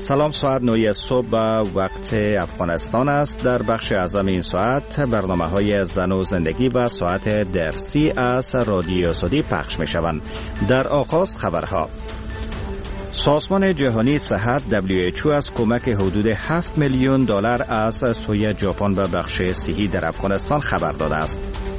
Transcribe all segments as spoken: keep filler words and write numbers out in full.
سلام، ساعت نه صبح وقت افغانستان است. در بخش اعظم این ساعت برنامه های زن و زندگی و ساعت درسی از رادیو سعودی پخش می شوند. در آغاز خبرها. سازمان جهانی صحت دبلیو اچ او از کمک حدود هفت میلیون دلار از سوی ژاپن به بخش صحی در افغانستان خبر داده است.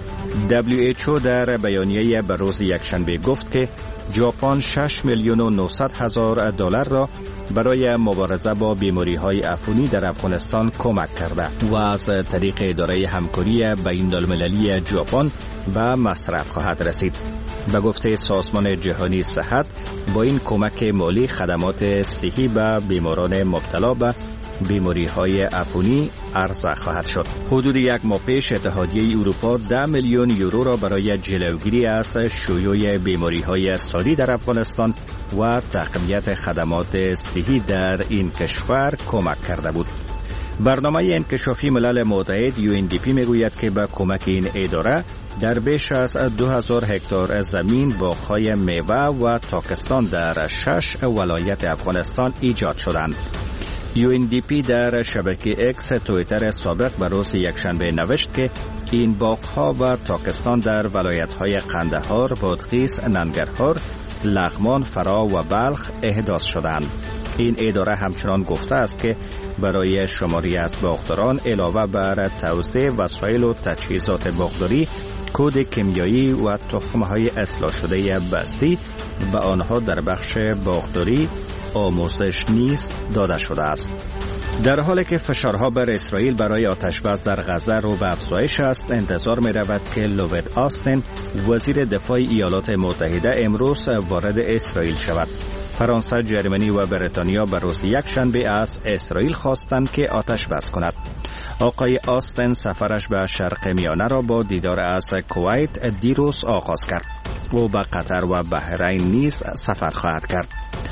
دبلیو اچ او در بیانیه به روز یکشنبه گفت که ژاپن شش میلیون و نهصد هزار دلار را برای مبارزه با بیماری‌های عفونی در افغانستان کمک کرده و از طریق اداره همکاری بین‌المللی ژاپن به مصرف خواهد رسید. به گفته سازمان جهانی صحت، با این کمک مالی خدمات صحی به بیماران مبتلا به بیماری‌های عفونی عرضه خواهد شد. حدود یک ماه پیش اتحادیه اروپا ده میلیون یورو را برای جلوگیری از شیوع بیماری‌های ساری در افغانستان و تقویت خدمات صحی در این کشور کمک کرده بود. برنامه انکشافی ملل متحد یو ان دی پی میگوید که با کمک این اداره در بیش از دو هزار هکتار زمین باغ‌های میوه و تاکستان در شش ولایت افغانستان ایجاد شدند. یو ان دی پی در شبکه اکس توییتر سابق به روز یکشنبه نوشت که این باغ‌ها و تاکستان در ولایت‌های قندهار، بادغیس، ننگرهار، لغمان، فرا و بلخ احداث شدند. این اداره همچنان گفته است که برای شماری از باغداران علاوه بر توزیع وسایل و تجهیزات باغداری، کود کیمیایی و تخم‌های اصلاح شده بستی به آنها در بخش باغداری آموزش نیز داده شده است. در حالی که فشارها بر اسرائیل برای آتشبس در غزه رو به افزایش است، انتظار می رود که لوید آستین وزیر دفاع ایالات متحده امروز وارد اسرائیل شود. فرانسه، جرمنی و بریتانیا به روز یکشنبه از اسرائیل خواستند که آتش بس کند. آقای آستین سفرش به شرق میانه را با دیدار از کویت دیروز آغاز کرد. او به قطر و بحرین نیز سفر خواهد کرد.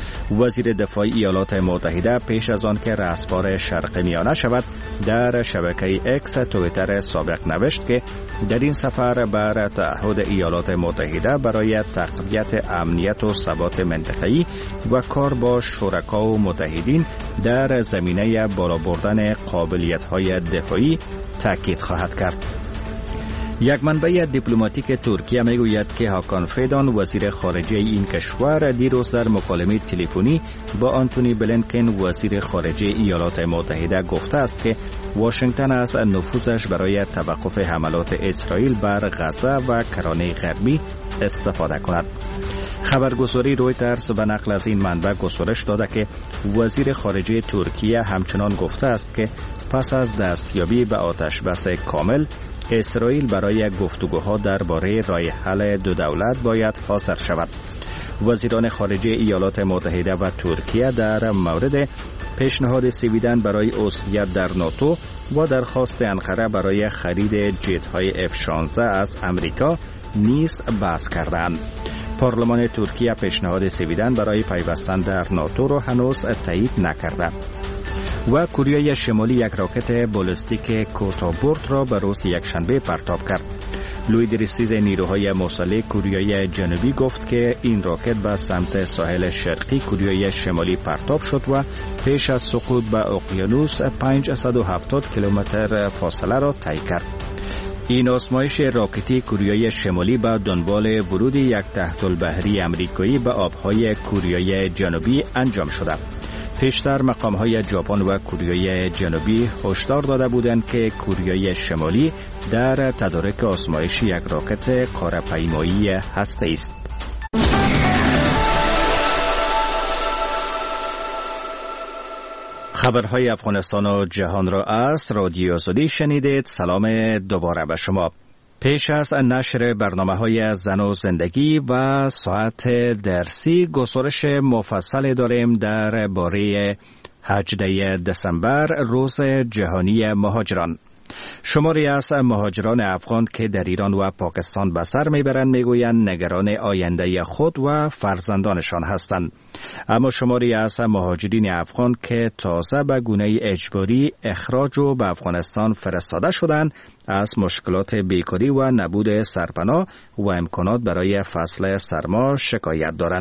وزیر دفاع ایالات متحده پیش از آن که رهسپار شرق میانه شود در شبکه اکس توییتر سابق نوشت که در این سفر بر تعهد ایالات متحده برای تقویت امنیت و ثبات منطقه‌ای و کار با شرکا و متحدین در زمینه بالا بردن قابلیت‌های دفاعی تاکید خواهد کرد. یک منبع دیپلماتیک ترکیه میگوید که هاکان فیدان وزیر خارجه این کشور دیروز در مکالمه تلفنی با آنتونی بلینکن وزیر خارجه ایالات متحده گفته است که واشنگتن از نفوذش برای توقف حملات اسرائیل بر غزه و کرانه غربی استفاده کند. خبرگزاری رویترز به نقل از این منبع گزارش داده که وزیر خارجه ترکیه همچنان گفته است که پس از دستیابی به آتشبس کامل، اسرائیل برای گفتگوها درباره راه حل دو دولت باید حاضر شود. وزیران خارجه ایالات متحده و ترکیه در مورد پیشنهاد سویدن برای عضویت در ناتو و درخواست انقره برای خرید جت‌های اف شانزده از امریکا نیز بحث کردند. پارلمان ترکیه پیشنهاد سویدن برای پیوستن در ناتو را هنوز تایید نکرده. و کره شمالی یک راکت بالستیک کوتاه‌برد را به روز یکشنبه پرتاب کرد. لوید رسید نیروهای مسلح کره جنوبی گفت که این راکت به سمت ساحل شرقی کره شمالی پرتاب شد و پیش از سقوط به اقیانوس پانصد و هفتاد کیلومتر فاصله را طی کرد. این آزمایش راکتی کره شمالی به دنبال ورود یک تحت‌البحری آمریکایی به آبهای کره جنوبی انجام شده. پیشتر مقام‌های ژاپن و کره جنوبی هشدار داده بودند که کره شمالی در تدارک آزمایش یک راکت قاره‌پیمایی هسته‌ای است. خبرهای افغانستان و جهان را از رادیو سعودی شنیدید. سلام دوباره به شما. پیش از نشر برنامه‌های زن و زندگی و ساعت درسی گزارش مفصل داریم در باره هجدهم دسامبر روز جهانی مهاجران. شماری از مهاجران افغان که در ایران و پاکستان به سر میبرند میگویند نگران آینده خود و فرزندانشان هستند. اما شماری از مهاجرین افغان که تازه به گونه اجباری اخراج و به افغانستان فرستاده شدند از مشکلات بیکاری و نبود سرپناه و امکانات برای فصل سرما شکایت دارند.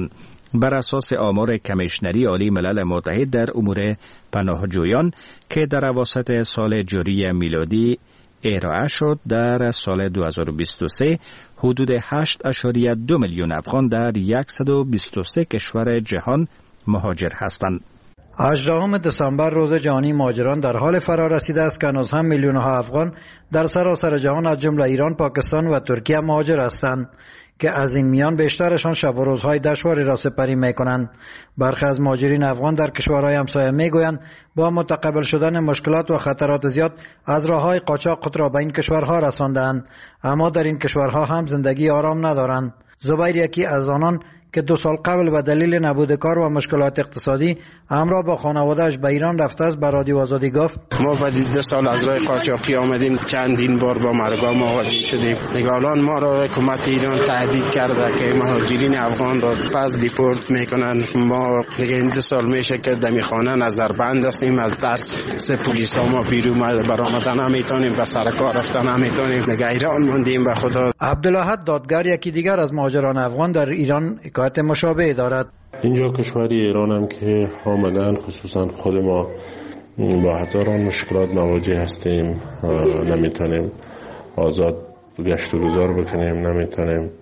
بر اساس آمار کمیشنری عالی ملل متحد در امور پناهجویان که در اواسط سال جاری میلادی ارائه شد، در سال دو هزار و بیست و سه حدود هشت ممیز دو میلیون افغان در صد و بیست و سه کشور جهان مهاجر هستند. هجدهم دسامبر روز جهانی مهاجران در حال فرا رسیده است که هنوز هم میلیون ها افغان در سراسر جهان از جمله ایران، پاکستان و ترکیه مهاجر هستند که از این میان بیشترشان شب و روزهای دشواری را سپری میکنند. برخی از مهاجرین افغان در کشورهای همسایه میگویند با متقبل شدن مشکلات و خطرات زیاد از راههای قاچاق خود را به این کشورها رساندند، اما در این کشورها هم زندگی آرام ندارند. زبیر یکی از آنان که دو سال قبل به دلیل نبود کار و مشکلات اقتصادی همراه با خانواده‌اش به ایران رفته است، به رادیو آزادی گفت: ما بعد دو سال از راه قاچاقی آمدیم، چندین بار با مرگا مواجه شدیم. نگالان ما را حکومت ایران تهدید کرده که مهاجرین افغان را پس دیپورت میکنن. ما دیگه این دو سال میشه که دمی خانه نظربند هستیم، از ترس سه پلیس ها ما بیرون برآمدن نمیتونیم، به سر کار رفتن نمیتونیم، دیگه ایران موندیم به خدا. عبدالاحد دادگر یکی دیگر از مهاجران افغان در ایران حکایت مشابه دارد. اینجا کشوری ایران هم که آمدن، خصوصا خود ما با هزاران مشکلات مواجه هستیم. نمیتونیم آزاد گشت و گذار بکنیم، نمیتونیم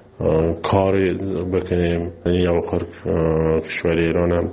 کار بکنیم. یا آخر کشور ایران هم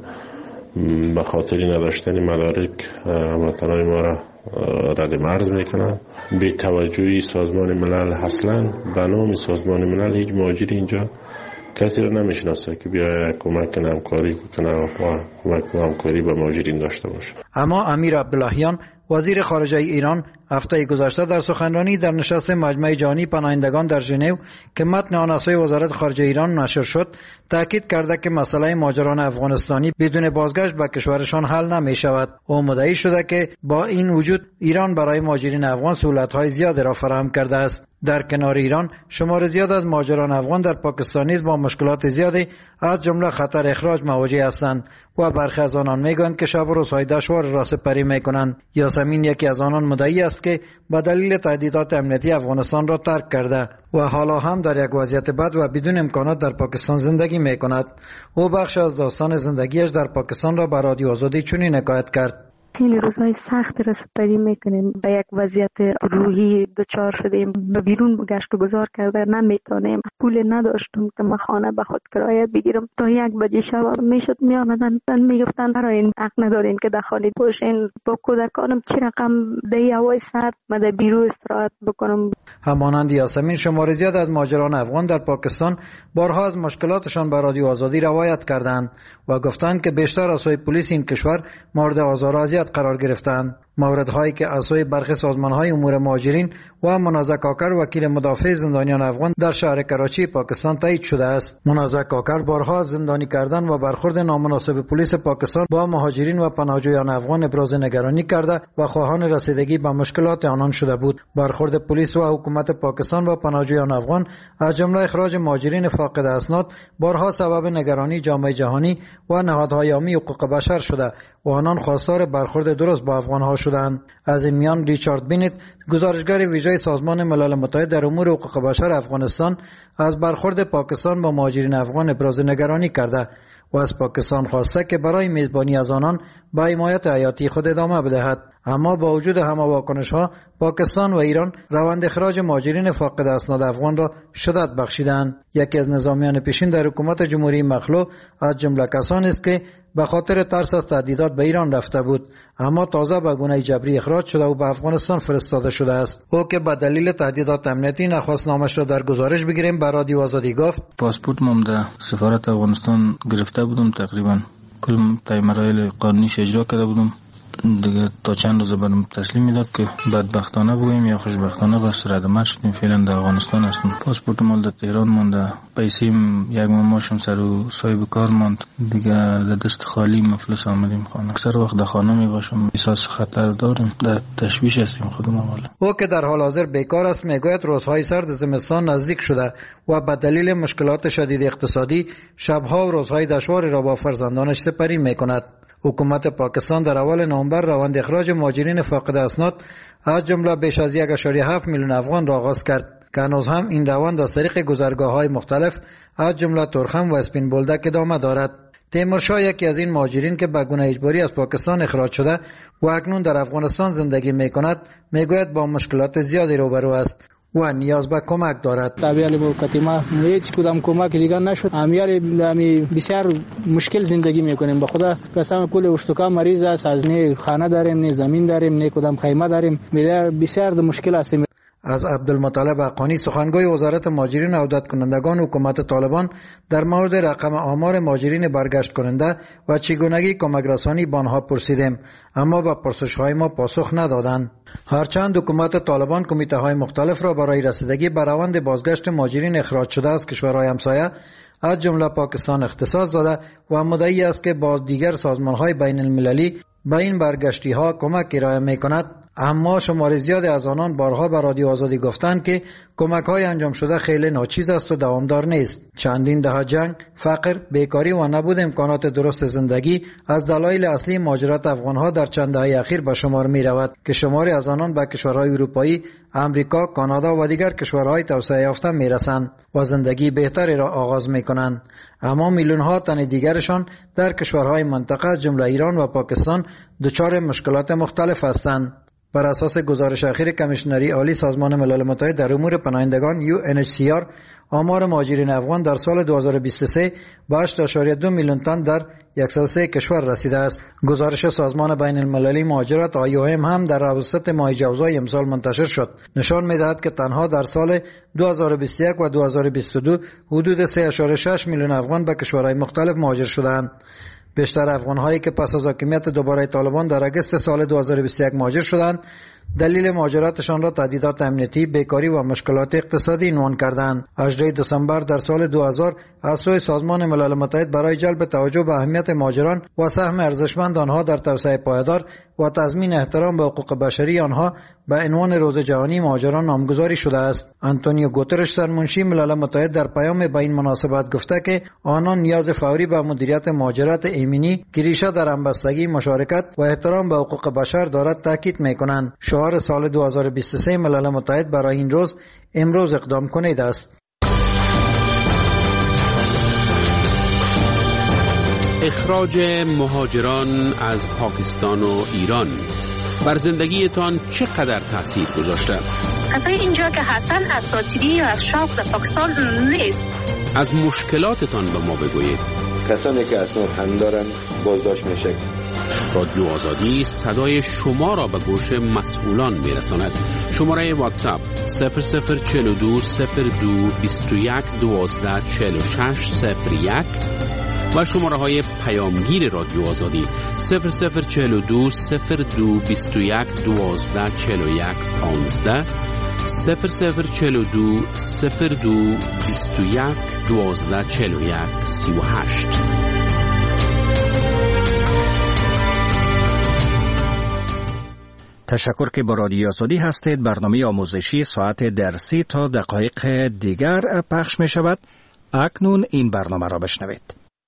به خاطر نداشتن مدارک هموطنان ما را رد مرز میکنن. بی توجهی سازمان ملل اصلا به نام سازمان ملل هیچ مهاجری اینجا کسی رو نمیشناسه که بیاید کمک همکاری کنه و کمک همکاری به مهاجرین داشته باشه. اما امیر عبداللهیان وزیر خارجه ایران هفته گذشته در سخنرانی در نشست مجمع جهانی پناهندگان در ژنو که متن آن از سوی وزارت خارجه ایران نشر شد، تاکید کرده که مسئله مهاجران افغانستانی بدون بازگشت به کشورشان حل نمی شود. او مدعی شده که با این وجود ایران برای مهاجرین افغان سهولت‌های زیادی را فراهم کرده است. در کنار ایران شمار زیاد از مهاجران افغان در پاکستان نیز با مشکلات زیادی از جمله خطر اخراج مواجه هستند و برخی از آنان میگویند که شب و روزهای دشوار را سپری میکنند. یاسمین یکی از آنان مدعی است که به دلیل تهدیدات امنیتی افغانستان را ترک کرده و حالا هم در یک وضعیت بد و بدون امکانات در پاکستان زندگی میکند. او بخش از داستان زندگیش در پاکستان را به رادیو آزادی چنین حکایت کرد: خیلی روزهای سخت را سپری میکنیم، به یک وضعیت روحی دچار شدیم، به بیرون گشت و گذار کرده نمیتونیم. پول نداشتم که من خانه به خود کرایه بگیرم. تا یک بجه شب میشد میامدن میگفتن برای این حق ندارین که در خانه باشین. با کودکانم چی رقم دی هوای سرد مده بیرون استراحت بکنم. همانند یاسمین شمار زیاد از مهاجران افغان در پاکستان بارها از مشکلاتشان به رادیو آزادی روایت کردند و گفتند که بیشتر از سوی پلیس این کشور مورد آزار و اذیت قرار گرفتند. موردهایی که از سوی برخی سازمان‌های امور مهاجرین و منازع کاکر وکیل مدافع زندانیان افغان در شهر کراچی پاکستان تایید شده است. منازع کاکر بارها زندانی کردن و برخورد نامناسب پلیس پاکستان با مهاجرین و پناهجویان افغان ابراز نگرانی کرده و خواهان رسیدگی به مشکلات آنان شده بود. برخورد پلیس و حکومت پاکستان با پناهجویان افغان از جمله اخراج مهاجرین فاقد اسناد بارها سبب نگرانی جامعه جهانی و نهادهای عامی حقوق بشر شده و آنان خواستار برخورد درست با افغان‌ها شدند. از این میان ریچارد بینت، گزارشگر ویژه سازمان ملل متحد در امور حقوق بشر افغانستان، از برخورد پاکستان با مهاجرین افغان ابراز نگرانی کرده و از پاکستان خواسته که برای میزبانی از آنان به حمایت حیاتی خود ادامه بدهد. اما با وجود همه واکنش‌ها، پاکستان و ایران روند اخراج مهاجرین فاقد اسناد افغان را شدت بخشیدند. یکی از نظامیان پیشین در حکومت جمهوری مخلوع از جمله کسانی است که به خاطر ترس از تهدیدات به ایران رفته بود، اما تازه به گونه جبری اخراج شده و به افغانستان فرستاده شده است. او که به دلیل تهدیدات امنیتی نخواست نامش را در گزارش بگیریم به رادیو آزادی گفت: پاسپورت مم در سفارت افغانستان گرفته بودم، تقریبا کل طی مراحل قانونیش اجرا کرده بودم. دیگه تا چند روز برام تسلیم میداد که بدبختانه بگوییم یا خوشبختانه بس رد مرز شدیم. فعلا در افغانستان هستم. پاسپورت مال در تهران مونده، پیسیم یک ماه ماشم سر و صاحب کار ماند. دیگه در دست خالی مفلس آمدیم خانه. اکثر وقت در خانه می باشم. احساس خطر داریم، در تشویش هستیم خودمون. والا او که در حال حاضر بیکار است میگوید روزهای سرد زمستان نزدیک شده و به دلیل مشکلات شدید اقتصادی شبها و روزهای دشواری را با فرزندانش سپری میکند. حکومت پاکستان در اول نوامبر روند اخراج مهاجرین فاقد اسناد از جمله بیش از یک و هفت میلیون افغان را آغاز کرد. که هنوز هم این روند از طریق گذرگاه‌های مختلف از جمله ترخم و اسپین بولدک ادامه دارد. تیمورشاه یکی از این مهاجرین که به گونه اجباری از پاکستان اخراج شده و اکنون در افغانستان زندگی میکند میگوید با مشکلات زیادی روبرو است و نیاز به کمک دارد. طبیعی با کتیما هیچ کدام کمک دیگر نشد. امیال امی بسیار مشکل زندگی میکنیم. به خدا قسم کل اشتکا مریض است. از نه خانه داریم، نه زمین داریم، نه کدام خیمه داریم. بسیار مشکل است. از عبدالمطلب حقانی سخنگوی وزارت مهاجرین و عودت کنندگان حکومت طالبان در مورد رقم آمار مهاجرین برگشت کننده و چگونگی کمک رسانی به آنها پرسیدیم، اما به پرسش‌های ما پاسخ ندادند. هرچند حکومت طالبان کمیته‌های مختلف را برای رسیدگی به روند بازگشت مهاجرین اخراج شده از کشورهای همسایه از جمله پاکستان اختصاص داده و مدعی است که با دیگر سازمان‌های بین المللی به این برگشتی‌ها کمک ارائه می‌کند، اما شمار زیادی از آنان بارها به رادیو آزادی گفتند که کمک‌های انجام شده خیلی ناچیز است و دوامدار نیست. چندین دهه جنگ، فقر، بیکاری و نبود امکانات درست زندگی از دلایل اصلی مهاجرت افغان‌ها در چند دهه اخیر به شمار می‌رود که شماری از آنان به کشورهای اروپایی، امریکا، کانادا و دیگر کشورهای توسعه یافته می‌رسند و زندگی بهتری را آغاز می‌کنند. اما میلیون‌ها تن دیگرشان در کشورهای منطقه جمله ایران و پاکستان دچار مشکلات مختلف هستند. بر اساس گزارش اخیر کمیشنری عالی سازمان ملل متحد در امور پناهندگان یو ان اچ سی آر، آمار مهاجرین افغان در سال دو هزار و بیست و سه به هشت ممیز دو میلیون تن در صد و سه کشور رسیده است. گزارش سازمان بین المللی مهاجرت آی او ام هم در اواسط ماه جوزای امسال منتشر شد. نشان می‌دهد که تنها در سال دو هزار و بیست و یک و دو هزار و بیست و دو حدود سه ممیز شش میلیون افغان به کشورهای مختلف مهاجر شدند. بیشتر افغان‌هایی که پس از حاکمیت دوباره طالبان در اگست سال دو هزار و بیست و یک مهاجر شدند، دلیل مهاجرتشان را تهدیدات امنیتی، بیکاری و مشکلات اقتصادی عنوان کردند. هجدهم دسامبر در سال دو هزار از سوی سازمان ملل متحد برای جلب توجه به اهمیت مهاجران و سهم ارزشمند آنها در توسعه پایدار و تضمین احترام به حقوق بشری آنها به عنوان روز جهانی مهاجران نامگذاری شده است. آنتونیو گوترش سرمنشی ملل متحد در پیام به این مناسبت گفته که آنان نیاز فوری به مدیریت مهاجرت ایمنی که ریشه در همبستگی، مشارکت و احترام به حقوق بشر دارد تاکید می‌کنند. شعار سال دو هزار و بیست و سه ملل متحد برای این روز امروز اقدام کنید است. اخراج مهاجران از پاکستان و ایران بر زندگیتان چقدر تاثیر گذاشته؟ کسای اینجا که هستن اساطیری یا از شوق در پاکستان نیست. از مشکلاتتان به ما بگویید. کسانی که اسناد هم دارن بازداشت میشه. رادیو آزادی صدای شما را به گوش مسئولان میرساند. شماره واتساپ صفر صفر چهل و دو صفر دو بیست و یک دوازده چهل و شش صفر یک و شماره های پیامگیر رادیو آزادی صفر صفر چهل و دو صفر دو بیست و یک دوازده چهل و یک پانزده صفر صفر چهل و دو صفر دو بیست و یک دوازده چهل و یک سی و هشت. تشکر که با رادیو آزادی هستید. برنامه آموزشی ساعت درسی تا دقایق دیگر پخش می شود. اکنون این برنامه را بشنوید.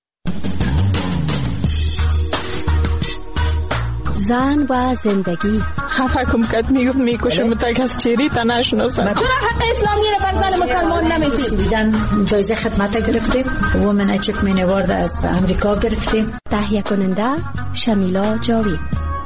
زن و زندگی. خفه کم کت میگفت میکشم تک از چیری تا نشناسم. چرا حق اسلامی رو بر زن مسلمان نمیدید؟ بیدن جایزه خدمت گرفتیم. وومن اچیومنت اوارد از امریکا گرفتیم. تهیه کننده شمیلا جاوید.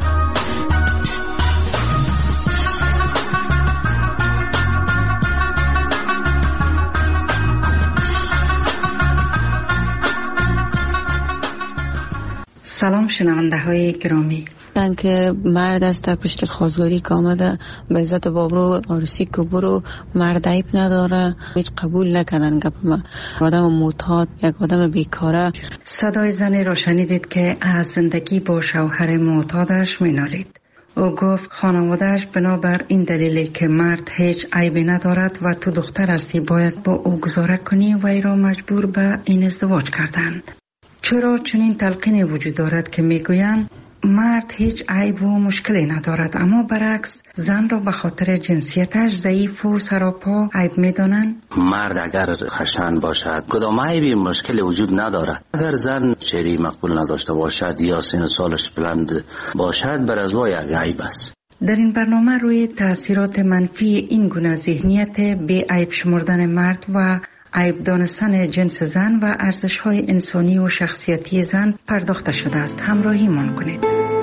سلام شنونده های گرامی. که مرد است در پشت خواستگاری که آمده به عزت بابرو آرسی که برو مرد عیب نداره، هیچ قبول نکردن گپ ما. آدم معتاد، یک آدم بیکاره. صدای زنی را شنیدید که از زندگی با شوهر معتادش مینالید. او گفت خانوادهش بنابر این دلیلی که مرد هیچ عیبی ندارد و تو دختر هستی باید با او گزاره کنی و ای را مجبور به این ازدواج کردند. چرا چنین تلقینی وجود دارد که میگویند مرد هیچ عیب و مشکلی ندارد، اما برعکس زن را به خاطر جنسیتش ضعیف و سراپا عیب میدانند؟ مرد اگر خشن باشد کدام عیبی مشکلی وجود ندارد. اگر زن چهره مقبول نداشته باشد یا سن سالش بلند باشد بر از وای یک عیب است. در این برنامه روی تأثیرات منفی این گونه ذهنیت بی عیب شمردن مرد و عیب دانستن جنس زن و ارزش‌های انسانی و شخصیتی زن پرداخته شده است. همراهیمان کنید.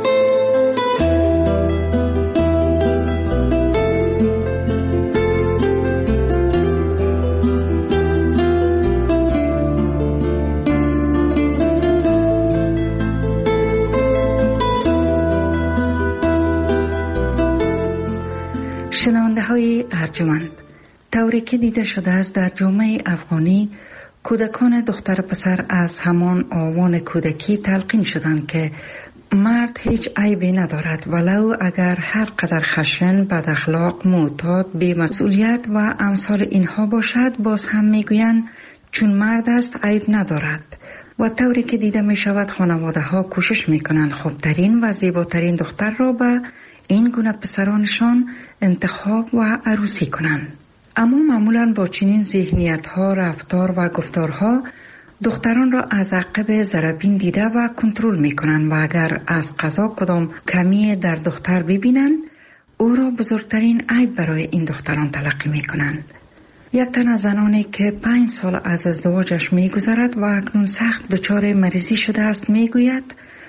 شنونده های ارجمند، طوری که دیده شده است در جامعه افغانی کودکان دختر پسر از همان آوان کودکی تلقین شدند که مرد هیچ عیبی ندارد، ولو اگر هر قدر خشن، بد اخلاق، معتاد، بی مسئولیت و امثال اینها باشد، باز هم میگویند چون مرد است عیب ندارد. و طوری که دیده می شود خانواده ها کوشش می کنند خوبترین و زیباترین دختر را به این گونه پسرانشان انتخاب و عروسی کنند. اما معمولاً با چنین ذهنیت ها، رفتار و گفتارها دختران را از عقب ضربین دیده و کنترل می کنند و اگر از قضا کدام کمی در دختر ببینند او را بزرگترین عیب برای این دختران تلقی می کنند. یک تن از زنانی که پنج سال از ازدواجش می گذرد و اکنون سخت دچار مریضی شده است می گوید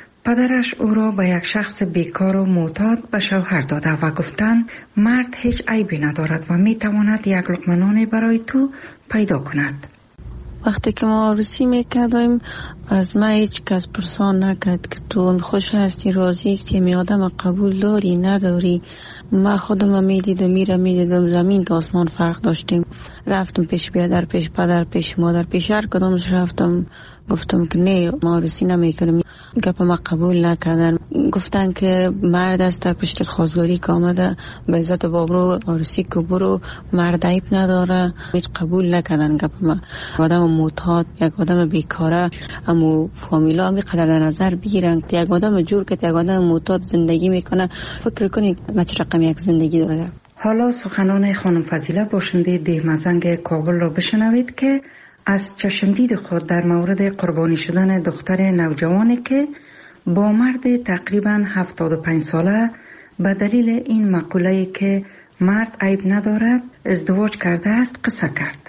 پدرش او را به یک شخص بیکار و معتاد به شوهر داده و گفتند مرد هیچ عیبی ندارد و می تواند یک لقمه نان برای تو پیدا کند. وقتی که ما عروسی میکردیم از ما هیچ کس پرسان نکرد که تو خوش هستی، راضی است که می آدم قبول داری نداری. ما خودم میدیدم میره میدیدم زمین تا آسمان فرق داشتیم. رفتم پیش بیادر، پیش پدر، پیش مادر، پیش هر کدومش رفتم گفتم که نه ما عروسی نمیکنم. گپ ما قبول نکردن، گفتن که مرد است پشت خواستگاری که آمده به عزت بابرو عروسی که برو، مرد عیب نداره. هیچ قبول نکردن گپ ما. آدم معتاد، یک آدم بیکاره، اما فامیلا هم قدر در نظر بگیرن که یک آدم جور که یک آدم معتاد زندگی میکنه، فکر کنید ما چه رقم یک زندگی داره. حالا سخنان خانم فضیله باشنده دهمزنگ کابل را بشنوید که از چشمدید خود در مورد قربانی شدن دختر نوجوانی که با مرد تقریباً هفتاد و پنج ساله به دلیل این مقوله که مرد عیب ندارد ازدواج کرده است قصه کرد.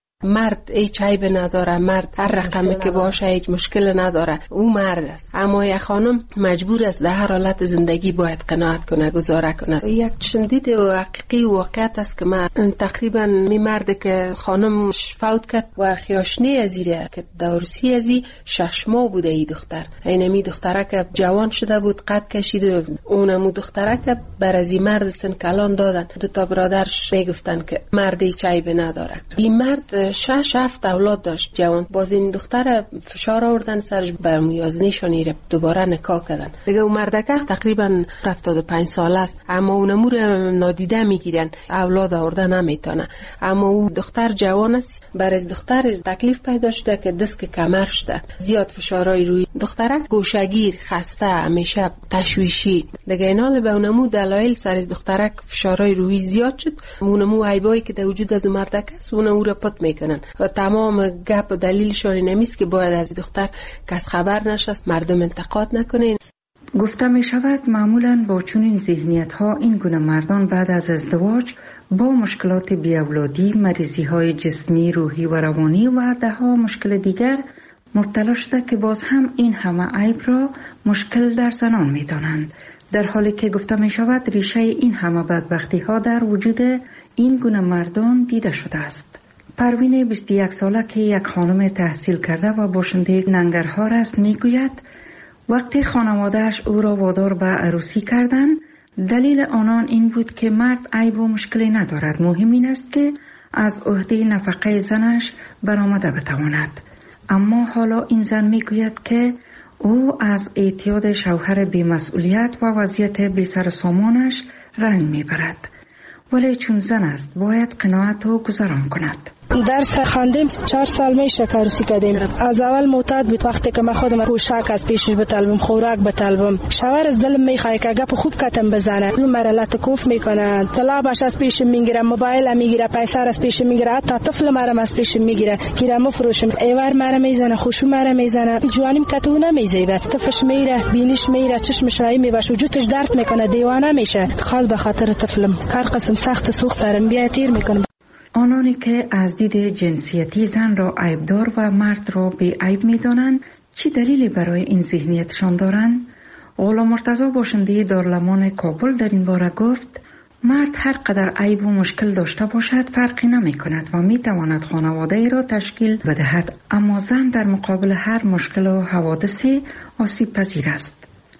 مرد هیچ عیب نداره، مرد هر رقمی که باشه هیچ مشکل نداره، او مرد است. اما یک خانم مجبور است در هر حالت زندگی باید قناعت کنه، گزاره کنه. یک شدید و حقیقی واقعیت است که من تقریبا می مرد که خانم فوت کرد و خیاشنی ازیره که دورسی ازی شش ماه بوده ای دختر. اینمی دختره که جوان شده بود قد کشیده، اونمو دختره که بر ازی مرد سن کلان دادن. دو تا برادرش میگفتن که مرد هیچ عیب نداره. این مرد شش هفت اولاد داشت جوان. باز این دختر فشار آوردن سرش به میازنیشانی رو دوباره نکاح کردن. دیگه اون مردکه تقریبا هفتاد و پنج ساله است، اما اونمو رو نادیده میگیرن، اولاد آورده نمیتونه. اما او دختر جوان است، بر از دختر تکلیف پیدا شده که دست کمر شده، زیاد فشارای روی دخترک، گوشگیر، خسته، همیشه تشویشی. دیگه اینا به اونمو دلایل سر از دخترک فشارای روی زیاد شد. اونمو عیبایی که در وجود از مردک است اونمو رو پت میکنن و تمام گپ و دلیلشون نمیست که باید از دختر کس خبر نشست، مردم انتقاد نکنین. گفته می شود معمولاً با چنین ذهنیت ها این گونه مردان بعد از ازدواج با مشکلات بیاولادی، مریضی های جسمی، روحی و روانی و ده ها مشکل دیگر مبتلا شده که باز هم این همه عیب را مشکل در زنان می دانند، در حالی که گفته می شود ریشه این همه بدبختی ها در وجود این گونه مردان دیده شده است. پروین بیست و یک ساله که یک خانم تحصیل کرده و باشنده ننگرهار است میگوید وقتی خانوادهش او را وادار به عروسی کردند دلیل آنان این بود که مرد عیب و مشکلی ندارد، مهم این است که از عهده نفقه زنش برآمده بتواند. اما حالا این زن میگوید که او از اعتیاد شوهر بی‌مسئولیت و وضعیت بی سر و سامانش رنج میبرد، ولی چون زن است باید قناعت و گذران کند. درس خواندیم، چهار سال میشه کارسی کردیم. از اول معتاد بود. وقتی که من خودم پوشاک از پیشش بطلبم، خوراک بطلبم، شوهر از دلم میخواد که گپ خوب کتم بزنه، اون مرا لطکوف میکنه، طلبش از پیش میگیره، موبایل میگیره، پیسه از پیش میگیره، حتی طفل مرا از پیش میگیره، گیرم مفروشم، ایوار مرا میزنه، خوشو مرا میزنه، جوانیم کتو نمیزیبه، طفلش میره، بینیش میره، چشمش رای میباشه، وجودش درد میکنه، دیوانه میشه. خال به خاطر طفلم کار قسم سخت سوخت دارم بیا تیر میکنم. آنانی که از دید جنسیتی زن را عیبدار و مرد را بی عیب می‌دانند، چی دلیلی برای این ذهنیتشان دارند؟ غلام مرتضی باشنده دارالمان کابل در این باره گفت: مرد هر قدر عیب و مشکل داشته باشد فرقی نمی کند و می تواند خانواده ای را تشکیل بدهد، اما زن در مقابل هر مشکل و حوادثی آسیب پذیر است.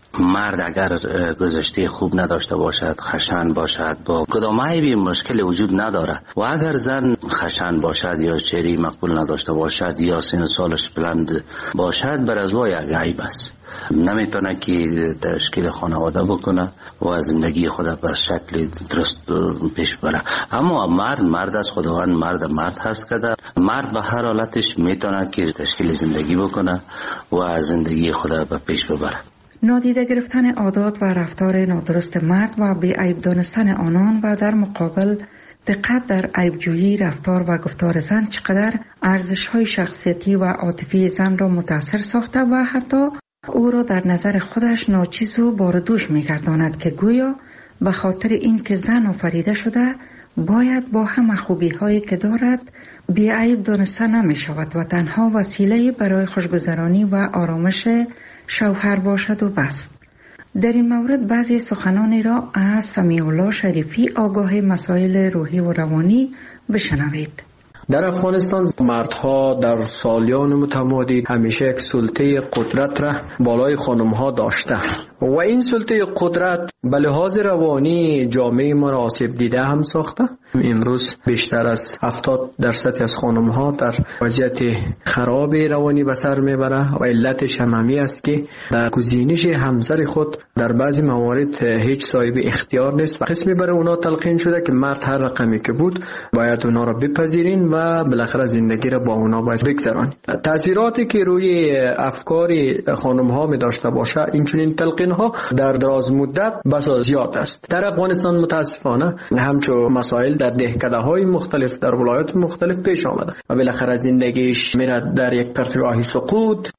مرد اگر گذشته خوب نداشته باشد، خشن باشد، با کدام عیبی مشکل وجود نداره، و اگر زن خشن باشد یا چهره مقبول نداشته باشد یا سن سالش بلند باشد، بر از وای یک عیب است. نمیتونه که تشکیل خانواده بکنه و زندگی خود به شکل درست پیش بره. اما مرد مرد از خداوند مرد مرد هست که مرد به هر حالتش میتونه که تشکیل زندگی بکنه و زندگی خود به پیش ببره. نادیده گرفتن عادات و رفتار نادرست مرد و بی عیب دانستن آنان و در مقابل دقت در عیبجویی رفتار و گفتار زن چقدر ارزش‌های شخصیتی و عاطفی زن را متاثر ساخته و حتی او را در نظر خودش ناچیز و باردوش می‌گرداند که گویا به خاطر این که زن آفریده شده باید با همه خوبی‌هایی که دارد بی عیب دانسته نمی‌شود و تنها وسیله برای خوشگذرانی و آرامش شوهر باشد و بس. در این مورد بعضی سخنانی را از سمیع الله شریفی آگاه مسائل روحی و روانی بشنوید. در افغانستان مردها در سالیان متمادی همیشه یک سلطه قدرت را بالای خانمها داشته و این سلطه قدرت به لحاظ روانی جامعه ما را آسیب دیده هم ساخته. امروز بیشتر از هفتاد درصد از خانمها در وضعیت خراب روانی به سر میبره و علتش هم همی است که در گزینش همسر خود در بعضی موارد هیچ صاحب اختیار نیست و قسمی برای اونا تلقین شده که مرد هر رقمی که بود باید اونا را بپذیرین و بالاخره زندگی را با اونا باید بگذرانید. تاثیراتی که روی افکار خانمها می داشته باشه این چنین تلقین ها در دراز مدت بسا زیاد است. در افغانستان متاسفانه همچون مسائل در دهکده های مختلف در ولایات مختلف پیش آمده و بالاخره زندگیش میره در یک پرتگاهی سقوط.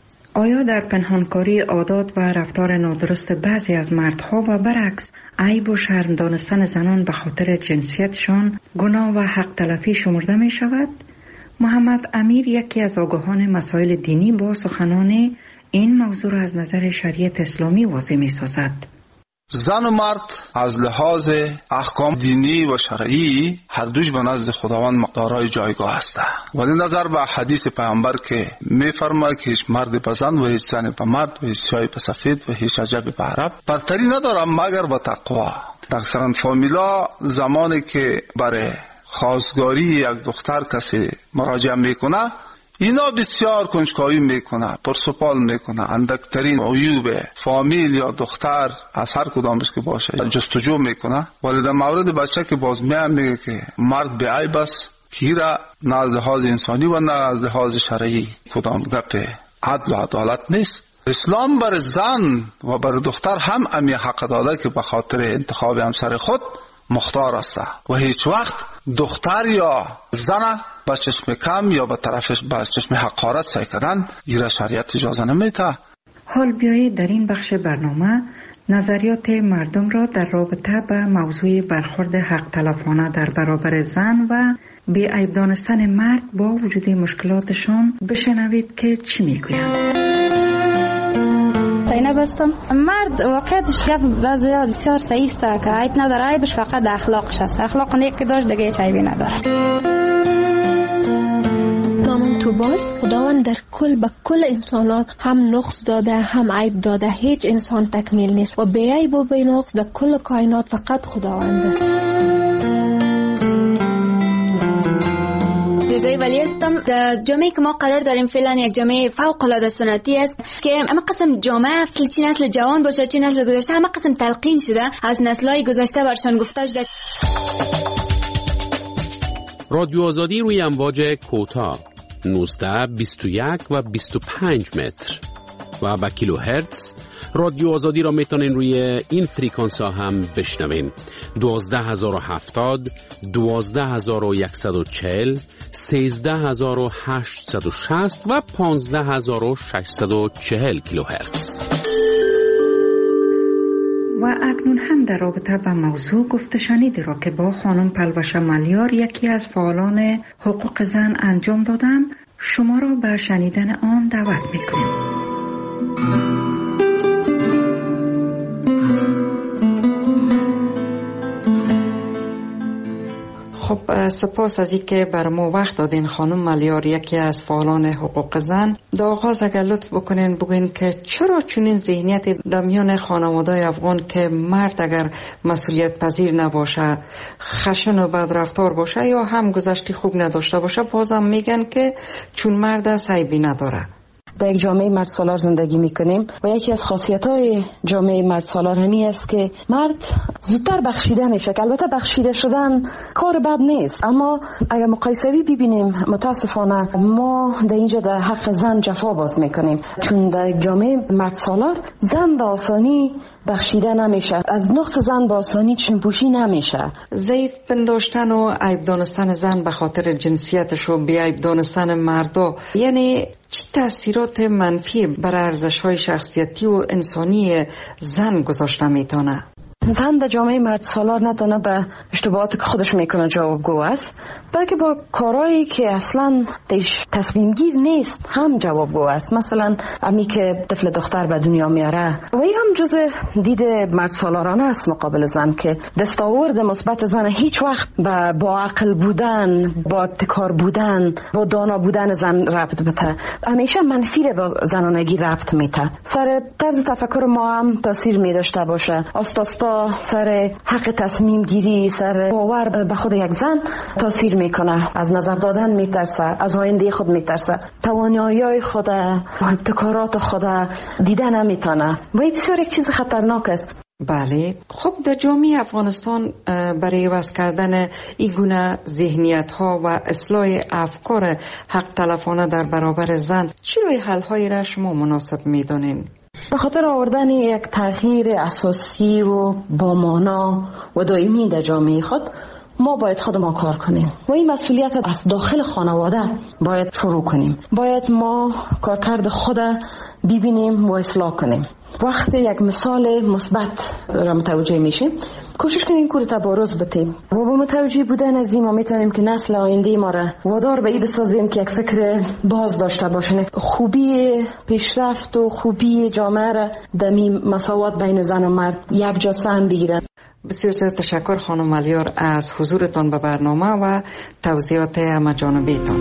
آیا در پنهانکاری عادات و رفتار نادرست بعضی از مردها و برعکس عیب و شرم دانستن زنان به خاطر جنسیتشان گناه و حق تلفی شمرده می شود؟ محمد امیر یکی از آگاهان مسائل دینی با سخنان این موضوع را از نظر شریعت اسلامی واضح می سازد. زن و مرد از لحاظ احکام دینی و شرعی هر دوش به نزد خداوند دارای جایگاه هستند. ولی نظر به حدیث پیامبر که می‌فرماید که هیچ مرد به زن و هیچ زن به مرد و هیچ سیاه به سفید و هیچ عجب به عرب برتری ندارد مگر به تقوا. اکثرا فامیلا زمانی که برای خواستگاری یک دختر کسی مراجعه میکنه اینا بسیار کنجکاوی میکنه، پرسپال میکنه، اندکترین عیوب فامیل یا دختر از هر کدامش که باشه جستجو میکنه. ولی در مورد بچه که باز میام میگه که مرد به عیب است که را نه از لحاظ انسانی و نه از لحاظ شرعی کدام گپ عدل و عدالت نیست. اسلام بر زن و بر دختر هم امی حق داده که به خاطر انتخاب همسر خود مختار است و هیچ وقت دختر یا زن با چشم کم یا با طرفش با چشم حقارت سعی کردن ایره شریعت اجازه نمیده. حال بیایید در این بخش برنامه نظریات مردم را در رابطه به موضوع برخورد حق تلفانه در برابر زن و بی عیب دانستن مرد با وجود مشکلاتشان بشنوید که چی میگویند. زینب هستم. مرد واقعیتش گپ بعضیا بسیار صحیح است که عیب نداره، عیبش فقط اخلاقش است. اخلاق نیک که داشت دیگه هیچ عیبی نداره. نامم توباست. خداوند در کل به کل انسانات هم نقص داده هم عیب داده. هیچ انسان تکمیل نیست و بی عیب و بی نقص در کل کائنات فقط خداوند است. دوی ولی هستم. در جامعه که ما قرار داریم فعلا یک جامعه فوق العاده سنتی است که همه قسم جامعه چه نسل جوان باشه چه نسل گذشته همه قسم تلقین شده، از نسل‌های گذشته برشان گفته شده. رادیو آزادی روی امواج کوتاه نوزده، بیست و یک و بیست و پنج متر و با کیلو هرتز. رادیو آزادی را میتونین روی این فریکانس ها هم بشنوین: دوازده هزار و هفتاد، دوازده هزار و صد و چهل، سیزده هزار و هشتصد و شصت و پانزده هزار و ششصد و چهل کیلو هرتز. و اکنون هم در رابطه با موضوع گفته شنیده را که با خانم پلوش ملیار، یکی از فعالان حقوق زن، انجام دادم، شما را به شنیدن آن دعوت میکنم. خب سپاس از اینکه بر ما وقت دادین خانم ملیار، یکی از فعالان حقوق زن. در آغاز اگر لطف بکنین بگوین که چرا چنین ذهنیت در میان خانواده‌های افغان که مرد اگر مسئولیت پذیر نباشه، خشن و بدرفتار باشه یا هم گذشته خوب نداشته باشه، بازم میگن که چون مرد است عیبی نداره. در یک جامعه مرد سالار زندگی میکنیم و یکی از خاصیت‌های جامعه مرد سالار همی است که مرد زودتر بخشیده میشه. البته بخشیده شدن کار بد نیست، اما اگر مقایسوی ببینیم متاسفانه ما در اینجا در حق زن جفا باز میکنیم، چون در جامعه مرد سالار زن به آسانی بخشیده نمیشه، از نقص زن به آسانی چشم‌پوشی نمیشه. ضعیف پنداشتن و عیب دانستن زن به خاطر جنسیتش و بی عیب دانستن مردا، یعنی چه تأثیرات منفی بر ارزش‌های شخصیتی و انسانی زن گذاشته میتونه؟ زن در جامعه مرد سالار نه تنها به اشتباهاتی که خودش میکنه جوابگو است، بلکه با کارهایی که اصلا دیش تصمیم گیر نیست هم جوابگو است. مثلا امی که طفل دختر به دنیا میاره و این هم جز دید مرد سالارانه است مقابل زن، که دستاورد مثبت زن هیچ وقت با با عقل بودن، با ابتکار بودن، با دانا بودن زن ربط بده، همیشه منفی رو با زنانگی ربط میده. سر طرز تفکر ما هم تاثیر میداشته باشه، آستاستا سر حق تصمیم گیری، سر باور به خود یک زن تاثیر میکنه. از نظر دادن میترسه، از آینده خود میترسه، توانایی‌های خود، ابتکارات خود دیده نمیتونه و این بسیار یک چیز خطرناک است. بله، خب در جامعه افغانستان برای عوض کردن این گونه ذهنیت ها و اصلاح افکار حق تلفانه در برابر زن چی روی حل های را شما مناسب میدونین؟ به خاطر آوردن یک تغییر اساسی و با مانا و دائمی در جامعه خود ما باید خود ما کار کنیم و این مسئولیت از داخل خانواده باید شروع کنیم. باید ما کارکرد خود ببینیم و اصلاح کنیم. وقتی یک مثال مثبت را متوجه میشیم، کوشش کنیم که تبارز بتیم و با متوجه بودن از این ما میتونیم که نسل آینده ما را وادار به این بسازیم که یک فکر باز داشته باشند. خوبی پیشرفت و خوبی جامعه را در مساوات بین زن و مرد یک جا سهم بگیرن. بسیار زیاد تشکر خانم ملیار از حضورتان به برنامه و توضیحات همه جانبیتان.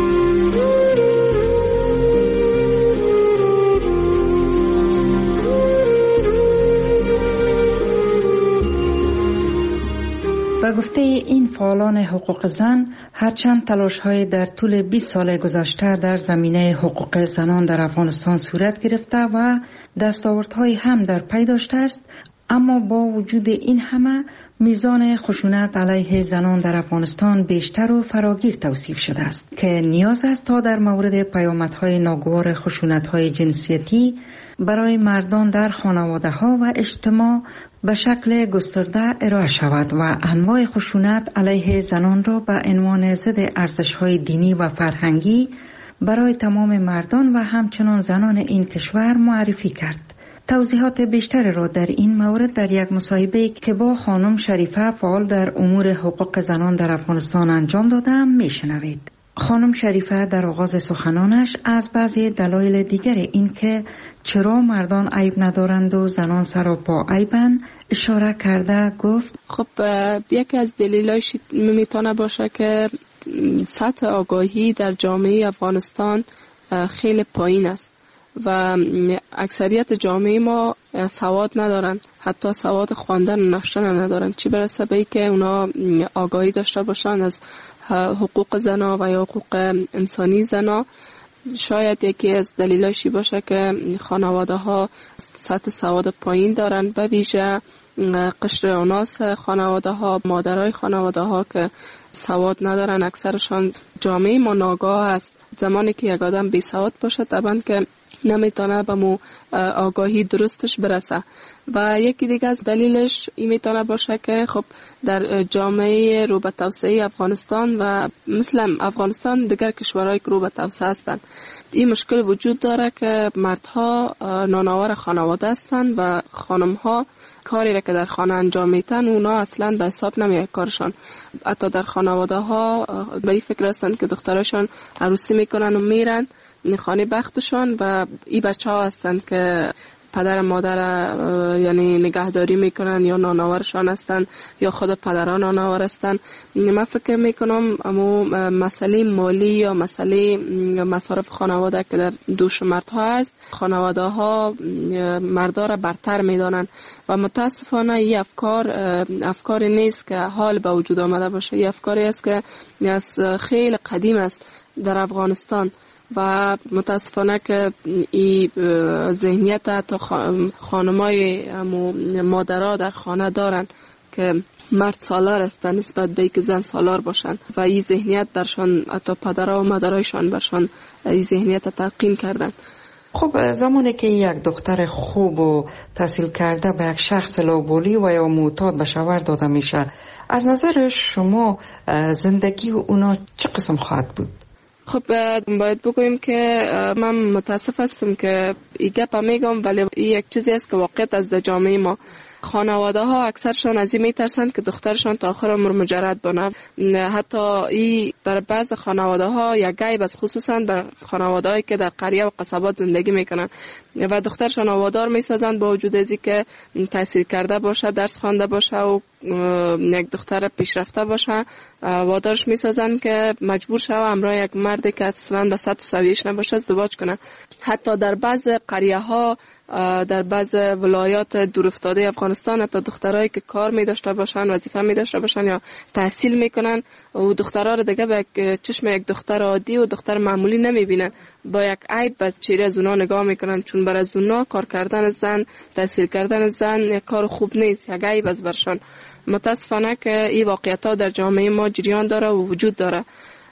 به گفته این فعالان حقوق زن، هرچند تلاش‌های در طول بیست سال گذشته در زمینه حقوق زنان در افغانستان صورت گرفته و دستاوردهای هم در پی داشته است، اما با وجود این همه میزان خشونت علیه زنان در افغانستان بیشتر و فراگیر توصیف شده است که نیاز است تا در مورد پیامدهای ناگوار خشونت‌های جنسیتی برای مردان در خانواده‌ها و اجتماع به شکل گسترده ارائه شود و انواع خشونت علیه زنان را به عنوان ضد ارزش‌های دینی و فرهنگی برای تمام مردان و همچنان زنان این کشور معرفی کرد. توضیحات بیشتر را در این مورد در یک مصاحبه که با خانم شریفه فعال در امور حقوق زنان در افغانستان انجام دادم میشنوید. خانم شریفه در آغاز سخنانش از بعضی دلایل دیگر این که چرا مردان عیب ندارند و زنان سراپا عیبند اشاره کرده گفت: خب یکی از دلایلش میتونه باشه که سطح آگاهی در جامعه افغانستان خیلی پایین است و اکثریت جامعه ما سواد ندارن، حتی سواد خواندن و نوشتن ندارن، چی برسه به که اونا آگاهی داشته باشن از حقوق زنا و یا حقوق انسانی زنا. شاید یکی از دلایلش باشه که خانواده ها سطح سواد پایین دارن، به ویژه قشر اوناس خانواده ها، مادرای خانواده ها که سواد ندارن. اکثرشان جامعه ما ناگاه است. زمانی که یک آدم بی سواد باشه طبعا که نمیتونه به مو آگاهی درستش برسه. و یکی دیگه از دلیلش این میتونه باشه که خب در جامعه رو به توسعه افغانستان و مثل افغانستان دیگر کشورهای که رو به توسعه هستند این مشکل وجود داره که مردها نانآور خانواده هستند و خانمها کاری را که در خانه انجام میتن اونا اصلا به حساب نمیاد کارشان. حتی در خانواده ها به این فکر هستند که دختراشان عروسی میکنن و میرن خانه بختشان و این بچه ها هستند که پدر مادر یعنی نگهداری میکنن یا نانآورشان هستند یا خود پدران نانآور هستند. من فکر میکنم اما مسئله مالی یا مسئله مصارف خانواده که در دوش مردها هست خانواده ها مردا را برتر میدانند و متاسفانه این افکار افکاری نیست که حال به وجود آمده باشه. این افکاری است که از خیلی قدیم است در افغانستان و متاسفانه که این ذهنیت تا خانمای مادرها در خانه دارن که مرد سالار هستن نسبت به اینکه زن سالار باشن و این ذهنیت برشان حتی پدرها و مادرایشان برشان این ذهنیت تلقین کردن. خب زمانی که یک دختر خوب و تحصیل کرده به یک شخص لوبولی و یا معتاد به شوهر داده میشه، از نظر شما زندگی اونا چه قسم خواهد بود؟ خب باید بگویم که من متاسف هستم که این گپ میگم ولی این یک چیزی است که واقعیت از جامعه ما. خانواده ها اکثرشان از این میترسند که دخترشان تا آخر عمر مجرد بانه. حتی این بر بعض خانواده ها یک عیب است، خصوصا بر خانواده هایی که در قریه و قصبات زندگی میکنن و دخترشان آوادار میسازند با وجود ازی که تحصیل کرده باشه، درس خوانده باشه و یک دختر پیشرفته باشه، وادارش میسازند که مجبور شوه همراه یک مردی که اصلا به سطح سویش نباشه ازدواج کنه. حتی در بعض قریه ها در بعض ولایات دورافتاده افغانستان حتی دخترایی که کار می داشته باشن، وظیفه می داشته باشن یا تحصیل میکنن و دخترها رو دیگه به چشم یک دختر عادی و دختر معمولی نمی بینن، با یک عیب از چهره از اونا نگاه میکنن، چون برای از اونا کار کردن زن، تحصیل کردن زن یک کار خوب نیست، یک عیب از برشان. متاسفانه که این واقعیت ها در جامعه ما جریان داره و وجود داره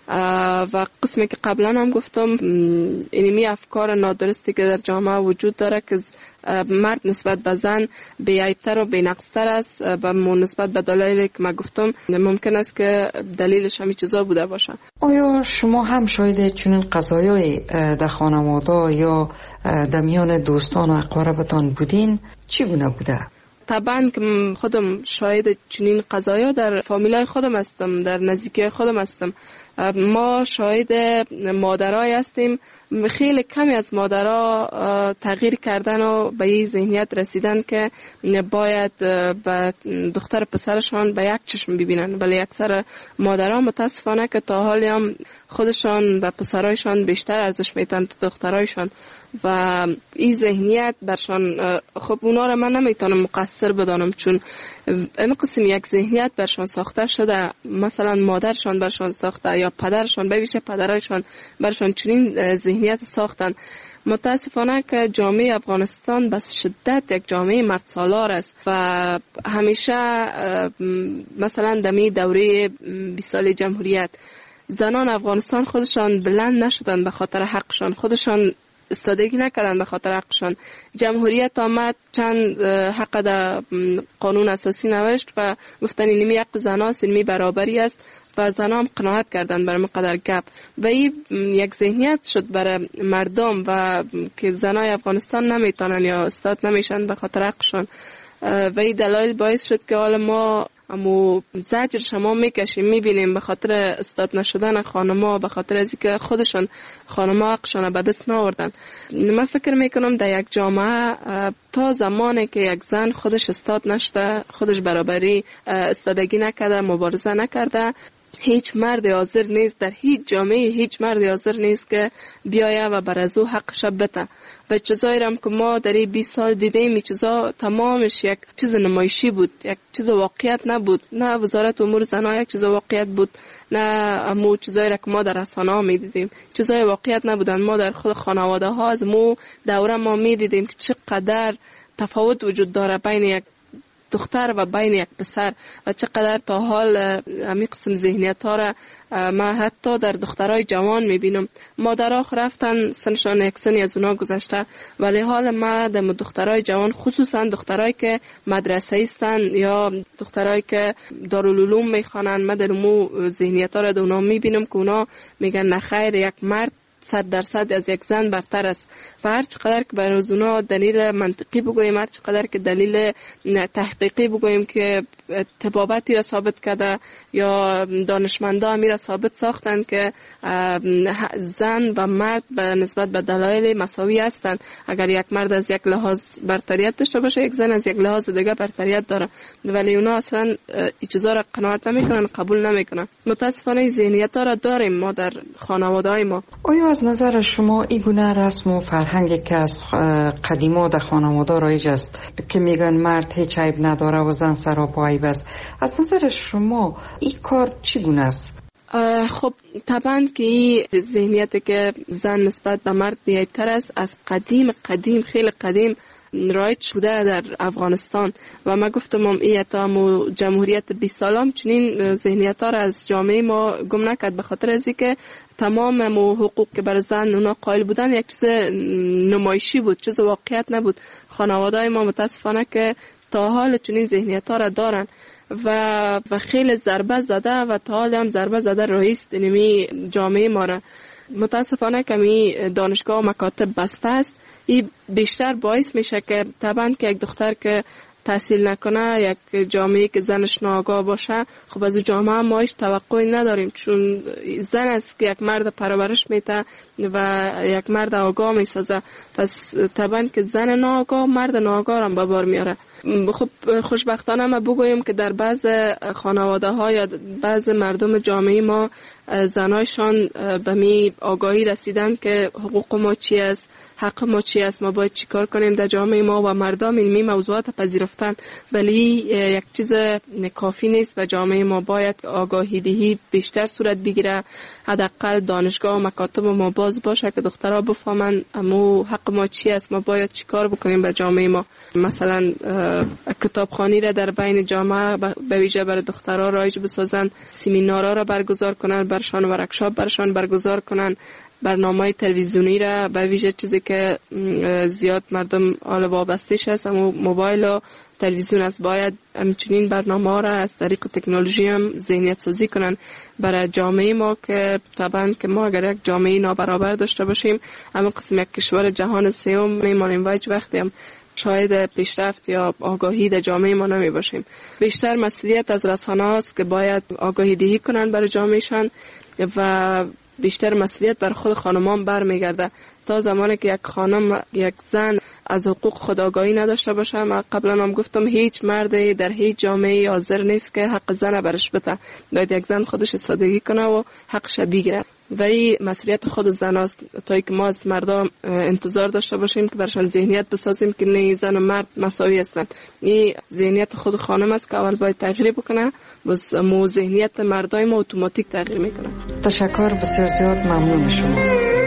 و قسمی که قبلا هم گفتم اینمی افکار نادرستی که در جامعه وجود داره که مرد نسبت به زن بی‌عیب‌تر و بی‌نقص‌تر است و نسبت به دلایلی که من گفتم ممکن است که دلیلش همین چیزا بوده باشه. آیا شما هم شاید چنین قضایای در خانواده یا در میان دوستان و اقاربتان بودین؟ چگونه بوده؟ طبعا که خودم شاهد چنین قضایا در فامیلای خودم هستم، در نزدیکی خودم هستم. ما شاهد مادرای هستیم، خیلی کمی از مادرها تغییر کردن و به این ذهنیت رسیدن که باید به دختر پسرشان به یک چشم ببینن، ولی اکثر مادرها متاسفانه که تا حالی هم خودشان به پسرایشان بیشتر ارزش میدن تا دخترایشان و این ذهنیت برشان. خب اونا را من نمیتونم مقصر بدانم چون این قسم یک ذهنیت برشان ساخته شده، مثلا مادرشان برشان ساخته یا پدرشان بویشه پدرایشان برشان چنین ذهنیت ساختن. متاسفانه که جامعه افغانستان بس شدت یک جامعه مرد سالار است و همیشه مثلا دمی دوره بیست سال جمهوریت زنان افغانستان خودشان بلند نشدن به خاطر حقشان، خودشان استادگی نکردن به خاطر حقشان. جمهوریت آمد چند حق در قانون اساسی نوشت و گفتن اینمی حق زناست، اینمی برابری است و زنان هم قناعت کردن برای مقدر گپ و این یک ذهنیت شد برای مردم و که زنای افغانستان نمیتونن یا استاد نمیشن به خاطر حقشان و این دلایل باعث شد که حالا ما امو زجر شما میکشیم میبینیم به خاطر استاد نشدن خانما، به خاطر از اینکه خودشان خانما حقشان به دست ناوردن. من فکر میکنم در یک جامعه تا زمانی که یک زن خودش استاد نشده، خودش برابری استادگی نکرده، مبارزه نکرده، هیچ مرد حاضر نیست در هیچ جامعه، هیچ مرد حاضر نیست که بیایه و بر از او حقش بده. و چیزایی هم که ما در این بیست سال دیدیم این چیزا تمامش یک چیز نمایشی بود، یک چیز واقعیت نبود. نه وزارت امور زنان یک چیز واقعیت بود، نه امو چیزایی که ما در رسانه ها میدیدیم چیزای واقعیت نبودن. ما در خود خانواده ها از مو دوره ما میدیدیم که چقدر تفاوت وجود داره بین یک دختر و بین یک پسر و چقدر تا حال همین قسم ذهنیت ها را ما حتی در دخترای جوان میبینم. مادرها رفتن سنشان یک سنی از اونا گذشته، ولی حال ما در دخترای جوان، خصوصا دخترایی که مدرسه ایستن یا دخترایی که دارالعلوم میخوانن، ما در مو ذهنیت ها را در اونا میبینم که اونا میگن نخیر، یک مرد صد درصد از یک زن برتر است. و هر چقدر که برای اونا دلیل منطقی بگوییم، هر چقدر که دلیل تحقیقی بگوییم که طبابتی را ثابت کرده یا دانشمندا می را ثابت ساختند که زن و مرد به نسبت به دلایل مساوی هستند. اگر یک مرد از یک لحاظ برتریت داشته باشه، یک زن از یک لحاظ دیگه برتریت داره، ولی اونا اصلا این چیزا را قناعت نمیکنن، قبول نمیکنن. متاسفانه ذهنیت ها را داریم ما در خانواده های ما. آیا از نظر شما این گونه رسم و فرهنگی که از قدیما در خانواده رایج است که میگن مرد هیچ عیب نداره و زن سراپا عیب است، از نظر شما این کار چگونه است؟ خب طبعا که این ذهنیت که زن نسبت به مرد بی‌عیب‌تر است از قدیم قدیم خیلی قدیم رایج شده در افغانستان و ما گفتم هم این تا جمهوریت بیست سالم چنین ذهنیت ها را از جامعه ما گم نکرد، به خاطر از اینکه تمام حقوق که بر زن اونا قائل بودن یک چیز نمایشی بود، چیز واقعیت نبود. خانواده ما متاسفانه که تا حال چنین ذهنیت ها را دارن و و خیلی ضربه زده و تا حال هم ضربه زده رئیس نمی جامعه ما را. متاسفانه کمی دانشگاه و مکاتب بسته است. این بیشتر باعث میشه که طبعا که یک دختر که تحصیل نکنه، یک جامعه که زنش ناآگاه باشه، خب از جامعه ما هیچ توقعی نداریم، چون زن است که یک مرد پرورش میده و یک مرد آگاه میسازه. پس طبعا که زن ناآگاه مرد ناآگاه هم به بار میاره. خب خوشبختانه ما بگوییم که در بعض خانواده ها یا بعض مردم جامعه ما زنایشان به می آگاهی رسیدن که حقوق ما چی است، حق ما چی است، ما باید چی کار کنیم در جامعه ما و مردم علمی موضوعات پذیرفتن. ولی یک چیز کافی نیست و جامعه ما باید آگاهی دهی بیشتر صورت بگیره. حداقل دانشگاه و مکاتب ما باز باشه که دخترها بفهمن امو حق ما چی است، ما باید چی کار بکنیم به جامعه ما. مثلا کتابخوانی را در بین جامعه به ویژه برای دخترها رایج بسازن، سمینارها را برگزار کنن، برشان ورکشاپ برشان برگزار کنن، برنامه تلویزیونی را به ویژه چیزی که زیاد مردم حال وابسته‌اش هست اما موبایل و تلویزیون است، باید همچنین برنامه را از طریق تکنولوژی هم ذهنیت سازی کنن برای جامعه ما که طبعا که ما اگر یک جامعه نابرابر داشته باشیم اما قسم یک کشور جهان سوم میمانیم و هیچ وقتی هم شاید پیشرفت یا آگاهی در جامعه ما نمی باشیم. بیشتر مسئولیت از رسانه است که باید آگاهی دهی کنن برای جامعهشان و بیشتر مسئولیت بر خود خانمان برمیگرده. تا زمانی که یک خانم یک زن از حقوق خود آگاهی نداشته باشه، من قبلا هم گفتم هیچ مردی در هیچ جامعه حاضر نیست که حق زن برش بده. باید یک زن خودش سادگی کنه و حقش بگیره و این مسئولیت خود زن است. تا که ما از مردم انتظار داشته باشیم که برشان ذهنیت بسازیم که نه زن و مرد مساوی هستند. این ذهنیت خود خانم است که اول باید تغییر بکنه، بس مو ذهنیت مردای ما اتوماتیک تغییر میکنه. تشکر بسیار زیاد، ممنون شما.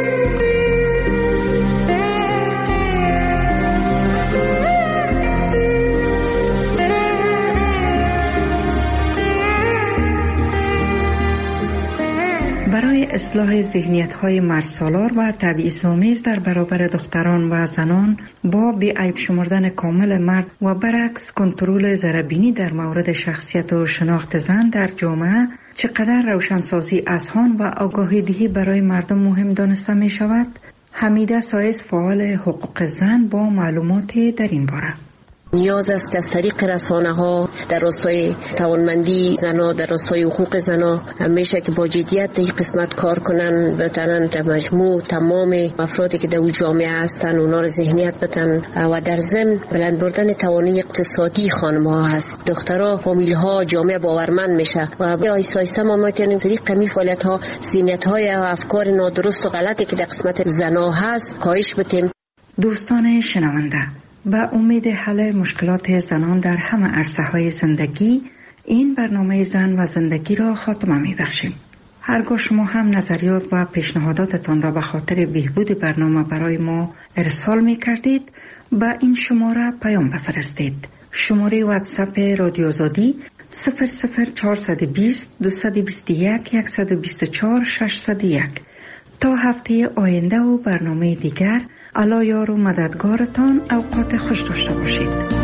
برای اصلاح ذهنیت‌های مردسالار و تبعیض‌آمیز در برابر دختران و زنان با بی‌عیب شمردن کامل مرد و برعکس کنترل ضرربینی در مورد شخصیت و شناخت زن در جامعه، چقدر روشنسازی اذهان و آگاهی دهی برای مردم مهم دانسته می شود؟ حمیده سایز، فعال حقوق زن، با معلومات در این باره. نیاز است از طریق رسانه ها در راستای توانمندی زنها، در راستای حقوق زنها همیشه که با جدیت این قسمت کار کنن، بتونن در مجموع تمام افرادی که در جامعه هستن اونا رو ذهنیت بدن و در ضمن بلند بردن توانایی اقتصادی خانم ها هست. دخترها، فامیل ها، جامعه باورمند میشه و آیسته آیسته ما میتونیم طریق کمی فعالیت ها ذهنیت های و افکار نادرست و غلطی که در قسمت زنها هست کاهش بدیم. دوستان شنونده، با امید حل مشکلات زنان در همه عرصه‌های زندگی، این برنامه زن و زندگی را خاتمه می‌بخشیم. هرگاه شما هم نظریات و پیشنهاداتتان را به خاطر بهبود برنامه برای ما ارسال می‌کردید، با این شماره پیام بفرستید. شماره واتساپ رادیو آزادی صفر صفر چهارصد و بیست دویست و بیست و یک صد و بیست و چهار ششصد و یک. تا هفته آینده و برنامه دیگر، الله یار و مددگارتان. اوقات خوش داشته باشید.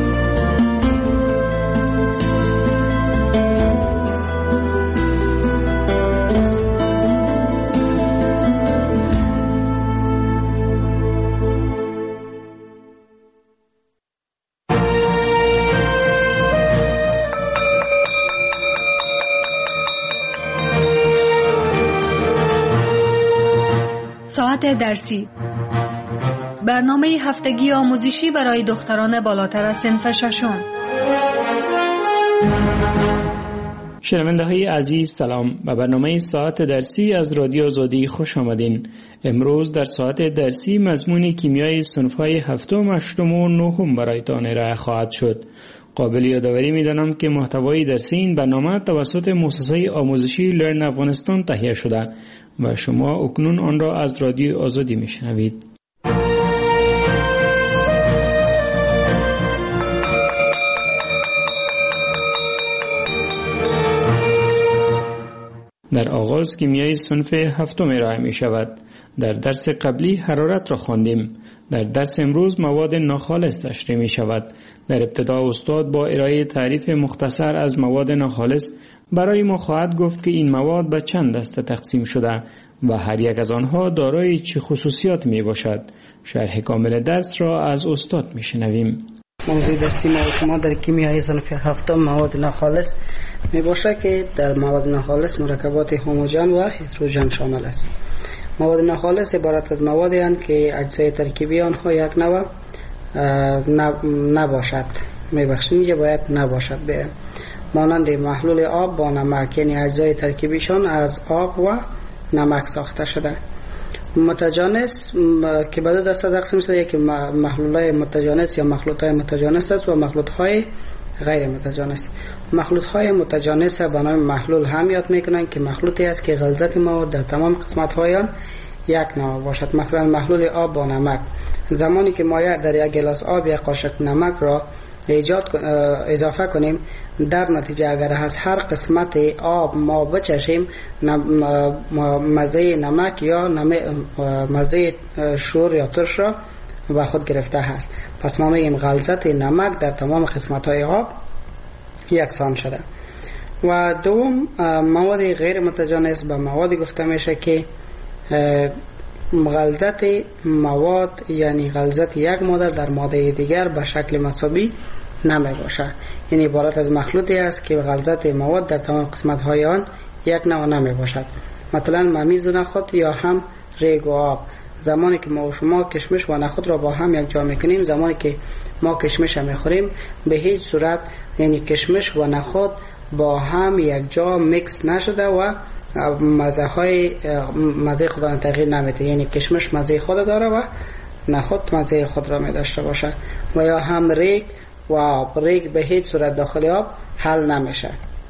ساعت درسی، برنامه هفتگی آموزشی برای دختران بالاتر از صنف ششم. شنونده های عزیز سلام، به برنامه ساعت درسی از رادیو آزادی خوش آمدین. امروز در ساعت درسی مضمون کیمیای صنف های هفتم، هشتم و نهم برایتان ارائه خواهد شد. قابل یادآوری می‌دانم که محتوای درسی این برنامه توسط مؤسسه آموزشی لرن افغانستان تهیه شده و شما اکنون آن را از رادیو آزادی میشنوید. در آغاز کیمیای صنف هفتم ارائه می شود. در درس قبلی حرارت را خواندیم. در درس امروز مواد ناخالص تشریح می شود. در ابتدا استاد با ارائه تعریف مختصر از مواد ناخالص برای ما خواهد گفت که این مواد به چند دسته تقسیم شده و هر یک از آنها دارای چه خصوصیات می باشد. شرح کامل درس را از استاد می شنویم. موضوع درسی ما شما در کیمیای صنف هفتم مواد ناخالص می باشد که در مواد ناخالص مرکبات هوموژن و هتروژن شامل است. مواد ناخالص عبارت از موادی هستند که اجزای ترکیبی آنها یک نوع نباشد. میبخشید اینجا باید نباشد. به مانند محلول آب با نمک، یعنی اجزای ترکیبیشان از آب و نمک ساخته شده. متجانس که به دو دسته تقسیم شده، یکی محلول‌های متجانس یا مخلوط‌های متجانس است و مخلوط‌های غیر متجانس. مخلوط‌های متجانس به نام محلول هم یاد می‌کنند که مخلوطی است که غلظت مواد در تمام قسمت‌های آن یک نوع باشد. مثلا محلول آب با نمک، زمانی که ما در یک گلاس آب یک قاشق نمک را ایجاد اضافه کنیم، در نتیجه اگر از هر قسمت آب ما بچشیم، مزه نمک یا مزه شور یا ترش را به خود گرفته است. پس ما میگیم غلظت نمک در تمام قسمت‌های آب یکسان شده. و دوم، مواد غیر متجانس به موادی گفته میشه که غلظت مواد، یعنی غلظت یک ماده در ماده دیگر به شکل مساوی نمی باشه. یعنی عبارت از مخلوطی است که غلظت مواد در تمام قسمت‌های آن یک نوع نمی باشد. مثلا ممیز و نخود یا هم ریگ و آب، زمانی که ما و شما کشمش و نخود را با هم یک جا میکنیم، زمانی که ما کشمش را میخوریم، به هیچ صورت یعنی کشمش و نخود با هم یک جا میکس نشده و مزه های مزه خود را تغییر نمیده. یعنی کشمش مزه خود داره و نخود مزه خود را می داشته باشه. و یا هم ریگ و آب، ریگ به هیچ صورت داخل آب حل نمیشه.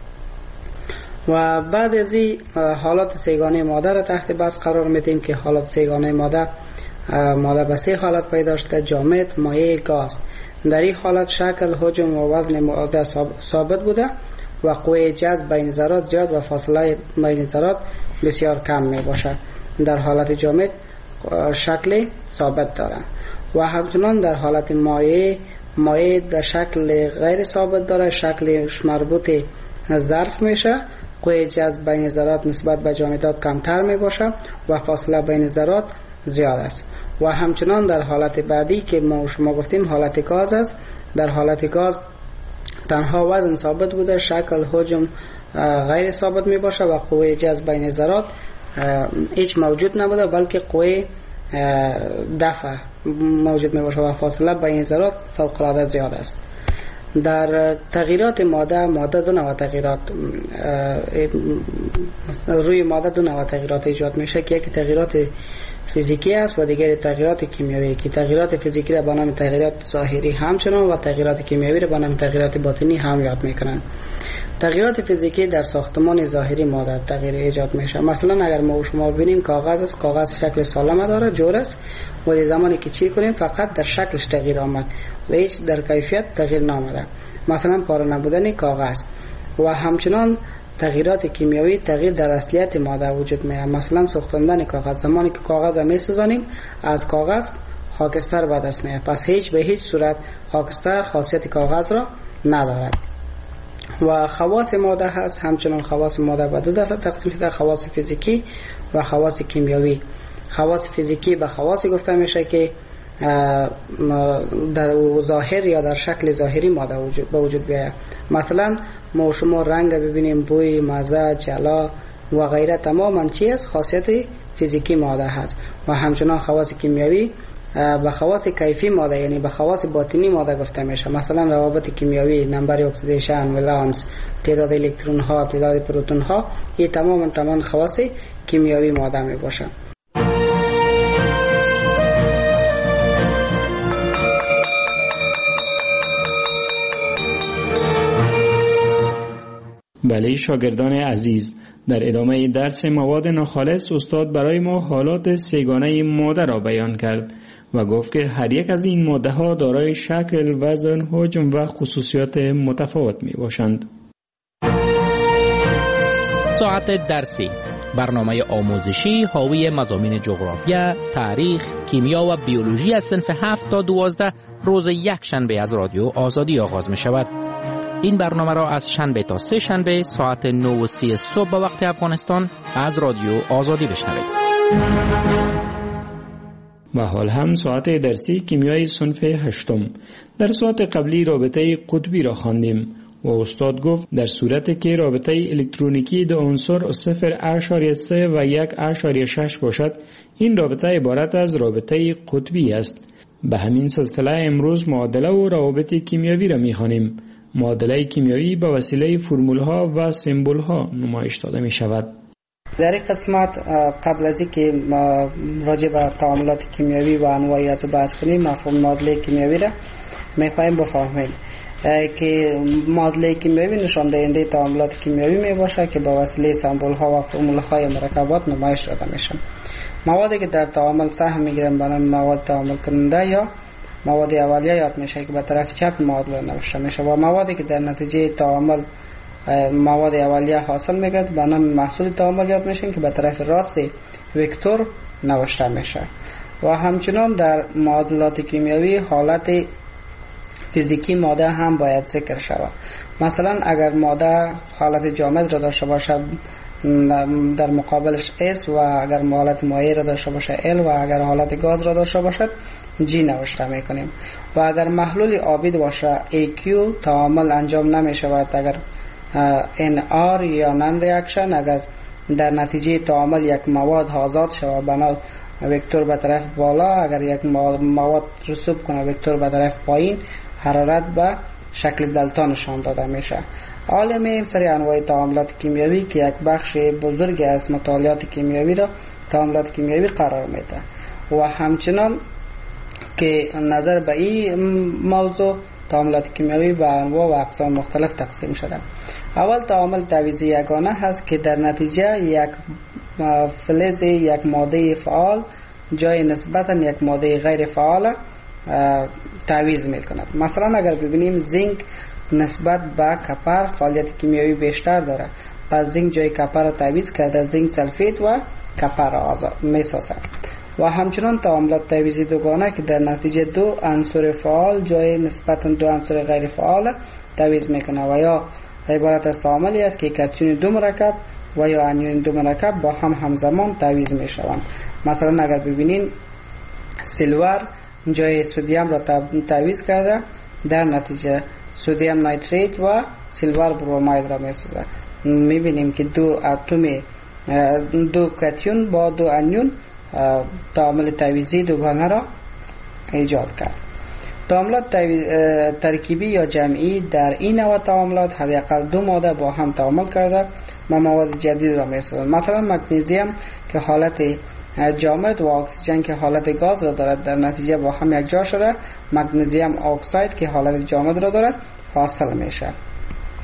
و بعد از این حالات سیگانه ماده را تحت بحث قرار میدیم که حالات سیگانه ماده ماده به سه حالت پیدا شده: جامد، مایع، گاز. در این حالت شکل، حجم و وزن ماده ثابت بوده و قوه جذب بین ذرات زیاد و فاصله بین ذرات بسیار کم می باشه. در حالت جامد شکل ثابت داره و همچنان در حالت مایع مایع در شکل غیر ثابت داره، شکلش مربوط ظرف میشه، قوه جذب بین ذرات نسبت به جامدات کمتر می باشه و فاصله بین ذرات زیاد است. و همچنان در حالت بعدی که ما شما گفتیم حالت گاز است، در حالت گاز تنها وزن ثابت بوده، شکل حجم غیر ثابت می باشه و قوه جذب بین ذرات هیچ موجود نبوده، بلکه قوه دفع موجود می باشه و فاصله بین ذرات فوق العاده زیاد است. در تغییرات ماده ماده دو نوع تغییرات روی ماده دو نوع تغییرات ایجاد میشه که یکی تغییرات فیزیکی است و دیگری تغییرات کیمیایی، که تغییرات فیزیکی را به نام تغییرات ظاهری همچنان و تغییرات کیمیایی را به نام تغییرات باطنی هم یاد میکنند. تغییرات فیزیکی در ساختمان ظاهری ماده تغییر ایجاد میشه. مثلا اگر ما شما ببینیم کاغذ است، کاغذ شکل سالم داره، جور است، ولی زمانی که چی کنیم فقط در شکلش تغییر آمد و هیچ در کیفیت تغییر نامده. مثلا پاره نبودن کاغذ و همچنان تغییرات کیمیایی تغییر در اصلیت ماده وجود میاد. مثلا سوختاندن کاغذ، زمانی که کاغذ را میسوزانیم از کاغذ خاکستر به دست میاد، پس هیچ به هیچ صورت خاکستر خاصیت کاغذ را ندارد. و خواص ماده هست، همچنان خواص ماده به دو دسته تقسیم شده، خواص فیزیکی و خواص کیمیایی. خواص فیزیکی به خواص گفته میشه که در ظاهر یا در شکل ظاهری ماده وجود به وجود بیاید. مثلا ما شما رنگ ببینیم، بوی، مزه، جلا و غیره تماما چیز خاصیت فیزیکی ماده هست. و همچنان خواص کیمیایی به خواص کیفی ماده یعنی به خواص باطنی ماده گفته میشه. مثلا روابط کیمیایی، نمبر اکسیدیشن، ولانس، تعداد الکترون ها، تعداد پروتون ها، این تماما تمام خواص کیمیایی ماده می باشند. بله شاگردان عزیز، در ادامه درس مواد ناخالص استاد برای ما حالات سه‌گانه ماده را بیان کرد و گفت که هر یک از این ماده ها دارای شکل، وزن، حجم و خصوصیات متفاوت می باشند. ساعت درسی، برنامه آموزشی حاوی مضامین جغرافیا، تاریخ، کیمیا و بیولوژی از صنف هفت تا دوازده روز یک شنبه از رادیو آزادی آغاز می شود. این برنامه را از شنبه تا سه شنبه ساعت نه و سی صبح به وقت افغانستان از رادیو آزادی بشنوید. و حال هم ساعت درسی کیمیای صنف هشتم. در ساعت قبلی رابطه قطبی را خواندیم و استاد گفت در صورتی که رابطه الکترونیکی دو عنصر صفر اشاریه سه و یک اشاریه شش باشد، این رابطه عبارت از رابطه قطبی است. به همین سلسله امروز معادله و روابط کیمیایی را می‌خوانیم. معادله کیمیایی به وسیله فرمول‌ها و سمبول‌ها نمایش داده می‌شود. در این قسمت قبل از اینکه ما راجع به تعاملات کیمیایی و انواعیت بحث کنیم، مفهوم معادله کیمیایی را می‌خوایم بفهمیم که معادله کیمیایی نشان دهنده تعاملات کیمیایی میباشه که به وسیله سمبول‌ها و فرمول‌های مرکبات نمایش داده میشن. موادی که در تعامل سهم میگیرن به نام مواد تعامل کننده یا مواد اولیه یاد میشه که به طرف چپ معادله نوشته میشه و موادی که در نتیجه تعامل مواد اولیه حاصل میگه به نام محصول تعامل یاد میشن که به طرف راست وکتور نوشته میشه. و همچنان در معادلات کیمیایی حالت فیزیکی ماده هم باید ذکر شود. مثلا اگر ماده حالت جامد را داشته باشه در مقابلش S و اگر حالت مایع را داشته باشه L و اگر حالت گاز را داشته باشد G نوشته میکنیم. و اگر محلول آبی باشه ای کیو تعامل انجام نمی شود. اگر ان آر یا نان ریاکشن، اگر در نتیجه تعامل یک مواد آزاد شود بنا وکتور به طرف بالا، اگر یک مواد رسوب کنه وکتور به طرف پایین، حرارت به شکل دلتا نشان داده میشه. عالم این سری انواع تعاملات کیمیایی که یک بخش بزرگ از مطالعات کیمیایی را تعاملات کیمیایی قرار میده. و همچنان که نظر به این موضوع تعاملات کیمیایی به انواع و اقسام مختلف تقسیم شده. اول تعامل تعویضی یگانه هست که در نتیجه یک فلز یک ماده فعال جای نسبتا یک ماده غیر فعال تعویض میکند. مثلا اگر ببینیم زینک نسبت به کپر فعالیت کیمیایی بیشتر داره، پس زینک جای کپر را تعویض کرده، زینک سلفید و کپر را آزاد میسازد. و همچنان تعاملات تعویضی دوگانه که در نتیجه دو عنصر فعال جای نسبتا دو عنصر غیر فعال تعویض میکنه و یا عبارت از تعاملی است که کاتیون دو مرکب و یا انیون دو مرکب با هم همزمان تعویض میشوند. مثلا اگر ببینین سیلور جای سودیم را تعویض کرده، در نتیجه سودیم نایتریت و سیلور بروماید را میسازه. میبینیم که دو اتم دو کاتیون با دو انیون تعامل تعویضی دوگانه را ایجاد کرد. تعاملات ترکیبی یا جمعی در این نوع تعاملات حداقل دو ماده با هم تعامل کرده و مواد جدید را میسازند. مثلا مگنیزیم که حالت جامد و اکسیژن که حالت گاز را دارد در نتیجه با هم یک جا شده مگنیزیم اکساید که حالت جامد را دارد حاصل میشه.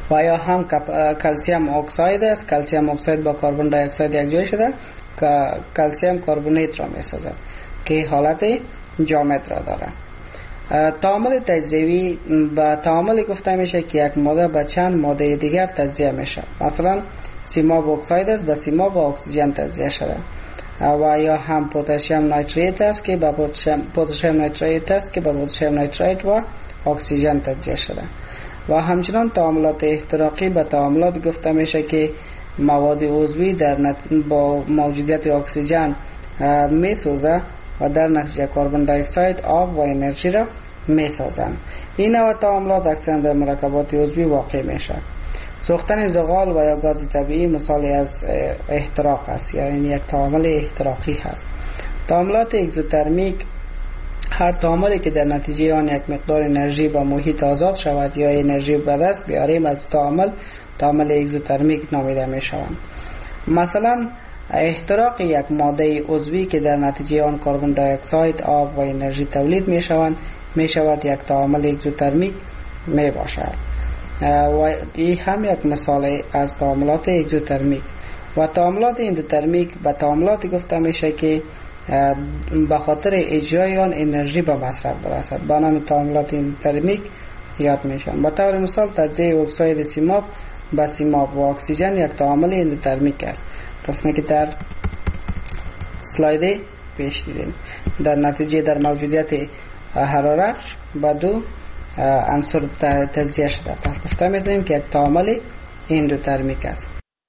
و یا هم کلسیم اکساید است. کلسیم اکساید با کربن دی اکساید یکجای شده که کلسیم کربونیت را می سازد که حالت جامد را دارد. تعامل تجزیوی به تعاملی گفته میشه که یک ماده به چند ماده دیگر تجزیه میشه. مثلا سیماب اکساید است به سیماب و اکسیژن تجزیه شده و یا هم پتاسیم نیتریت است که به پتاسیم نیتریت است که به پتاسیم نیتریت و اکسیژن تجزیه شده. و همچنان تعاملات احتراقی به تعاملات گفته میشه که مواد عضوی در نت... با موجودیت اکسیژن می سوزه و در نتیجه کربن دی اکساید، آب و انرژی را می سازند. این نوع تعاملات اکثر در مرکبات عضوی واقع میشه. سوختن زغال و یا گاز طبیعی مثالی از احتراق است، یعنی یک تعامل احتراقی هست. تعاملات اگزوترمیک هر تعاملی که در نتیجه آن یک مقدار انرژی با محیط آزاد شود یا انرژی به دست بیاریم از تعامل تعامل اگزوترمیک نامیده می شوند. مثلا احتراق یک ماده عضوی که در نتیجه آن کربن دی اکساید، آب و انرژی تولید می شوند می شود یک تعامل اگزوترمیک می باشد. و این هم یک مثال از تعاملات اگزوترمیک. و تعاملات اندوترمیک به تعاملات گفته میشه که به خاطر اجرای آن انرژی به مصرف برسد، به نام تعاملات اندوترمیک یاد میشن. به طور مثال تجزیه اکساید سیماب به سیماب و اکسیژن یک تعامل اندوترمیک است، قسمی که در اسلاید پیش دیدیم. در نتیجه در موجودیت حرارت به دو عنصر تجزیه شده، پس گفته میتونیم که یک تعامل اندوترمیک است.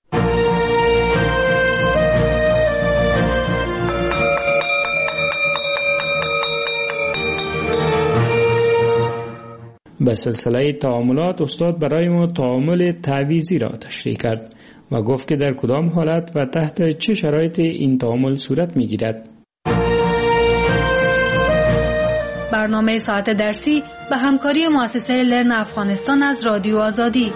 به سلسله تعاملات استاد برای ما تعامل تعویضی را تشریح کرد و گفت که در کدام حالت و تحت چه شرایط این تعامل صورت می گیرد. برنامه ساعت درسی به همکاری مؤسسه لرن افغانستان از رادیو آزادی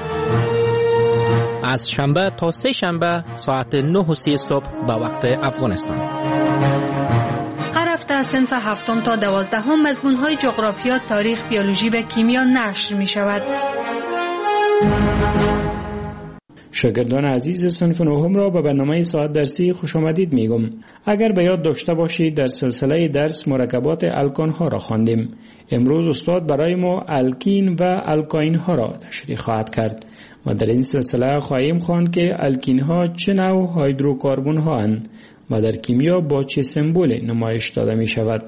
از شنبه تا سه شنبه ساعت نه و سی صبح به وقت افغانستان. هر هفته از صنف هفتم تا دوازدهم مضمون‌های جغرافیا، تاریخ، بیولوژی و کیمیا نشر می شود. شاگردان عزیز صنف نهم را به برنامه ساعت درسی خوش آمدید میگم. اگر به یاد داشته باشید در سلسله درس مرکبات الکان ها را خواندیم. امروز استاد برای ما الکین و الکاین ها را تشریح خواهد کرد و در این سلسله خواهیم خواند که الکین ها چه نوع هیدروکاربن ها اند و در کیمیا با چه سمبولی نمایش داده می شود.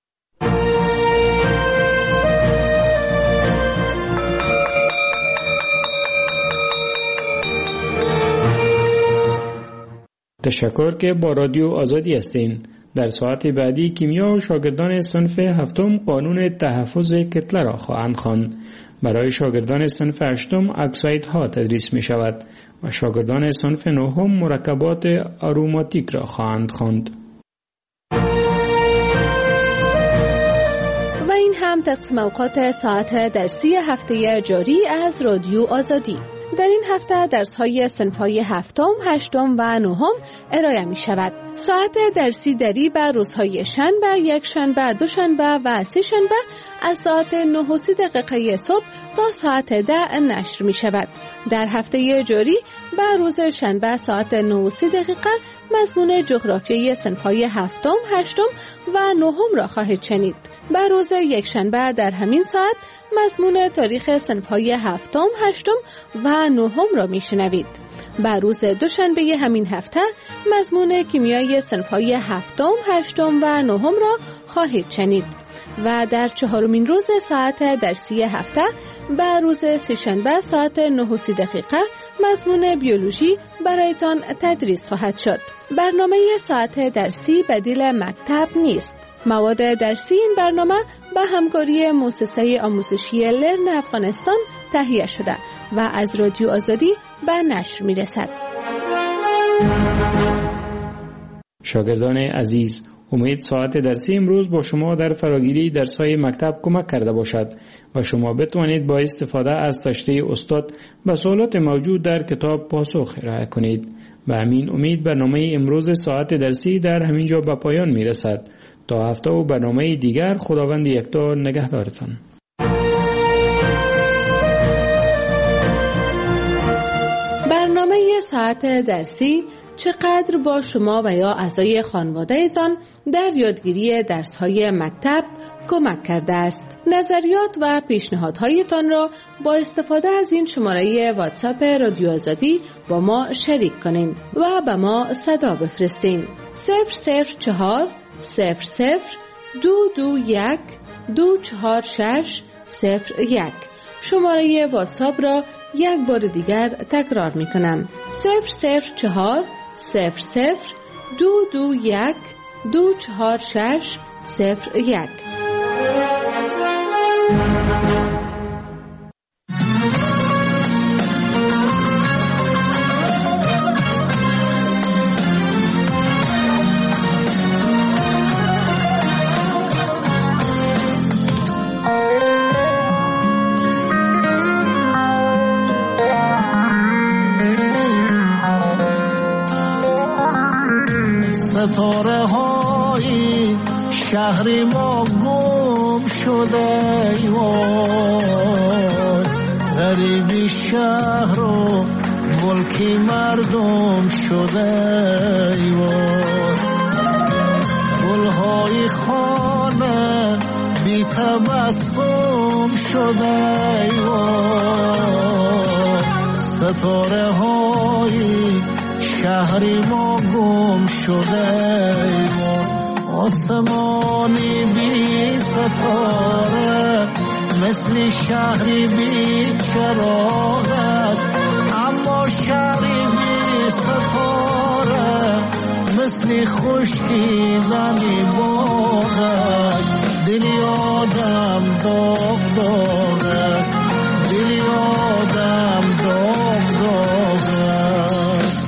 تشکر که با رادیو آزادی هستین. در ساعت بعدی کیمیا و شاگردان صنف هفتم قانون تحفظ کتله را خواهند خواند. برای شاگردان صنف هشتم اکسایدها تدریس می شود و شاگردان صنف نهم مرکبات آروماتیک را خواهند خواند. و این هم تقسیم اوقات ساعت درسی هفته جاری از رادیو آزادی. در این هفته درس‌های صنف‌های هفتم، هشتم و نهم ارائه می شود. ساعت درسی دری بر روزهای شنبه، یک شنبه، دو شنبه و سه شنبه از ساعت نه و سی دقیقه صبح تا ساعت ده نشر می شود. در هفته جاری بر روز شنبه ساعت نه و سی دقیقه مضمون جغرافیای صنف‌های هفتم، هشتم و نهم را خواهید شنید. بر روز یک شنبه در همین ساعت مضمون تاریخ صنف‌های هفتم، هشتم و نهم را میشنوید. بر روز دوشنبه همین هفته مضمون کیمیای صنف‌های هفتم، هشتم و نهم را خواهید شنید. و در چهارمین روز ساعت درسی هفته بر روز سه‌شنبه ساعت نه و سی دقیقه مضمون بیولوژی برایتان تدریس خواهد شد. برنامه ساعت درسی بدیل مکتب نیست. مواد درسی این برنامه به همکاری مؤسسه آموزشی لرن افغانستان تهیه شده و از رادیو آزادی به نشر می رسد. شاگردان عزیز، امید ساعت درسی امروز با شما در فراگیری درس‌های مکتب کمک کرده باشد و شما بتوانید با استفاده از تشریح استاد به سوالات موجود در کتاب پاسخ ارائه کنید. و همین امید برنامه امروز ساعت درسی در همین جا به پایان می رسد. تا هفته و برنامه دیگر خداوند یکتا نگهدارتان. برنامه ساعت درسی چقدر با شما و یا اعضای خانواده‌تان در یادگیری درس‌های مکتب کمک کرده است. نظریات و پیشنهادهایتان را با استفاده از این شماره واتساپ رادیو آزادی با ما شریک کنین و به ما صدا بفرستین. صفر صفر چهار صفر صفر دو دو یک دو چهار شش صفر یک. شماره واتساپ را یک بار دیگر تکرار می کنم. صفر صفر چهار صفر صفر دو دو یک دو چهار شش صفر یک. ستاره های شهر ما گم شده وای، غریبی شهر و ملکی مردم شده وای، گلهای خانه بی تبسم شده وای، ستاره های شهری ما گم شده آسمانی بی ستاره مثل شهری بی چراغ است، اما شهری بی ستاره مثل خشکیدنی باغ است. دلی آدم داغ داغ است، دلی آدم داغ داغ است.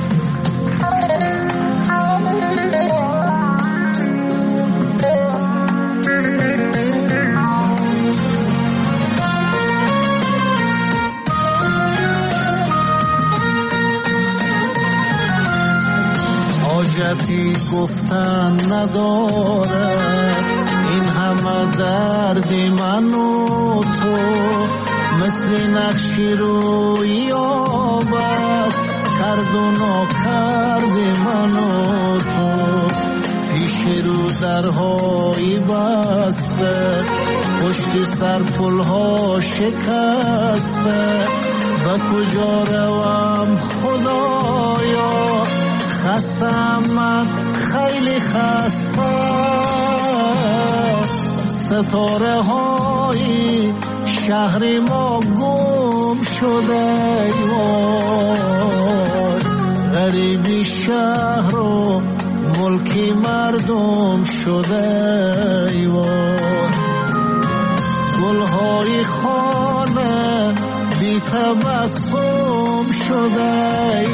حاجتی گفتن نداره این همه دردی من و تو، مثل نقشی روی آب است کرد و ناکردی من و تو. پیش رو درهایی بسته پشت سر پلها شکسته، به کجا روم خدایا خستم من خیلی خسته. ستاره های شهر ما گم شده وای، غریبی شهر و ملکی مردم شده وای، گلهای خانه بی تبسم شده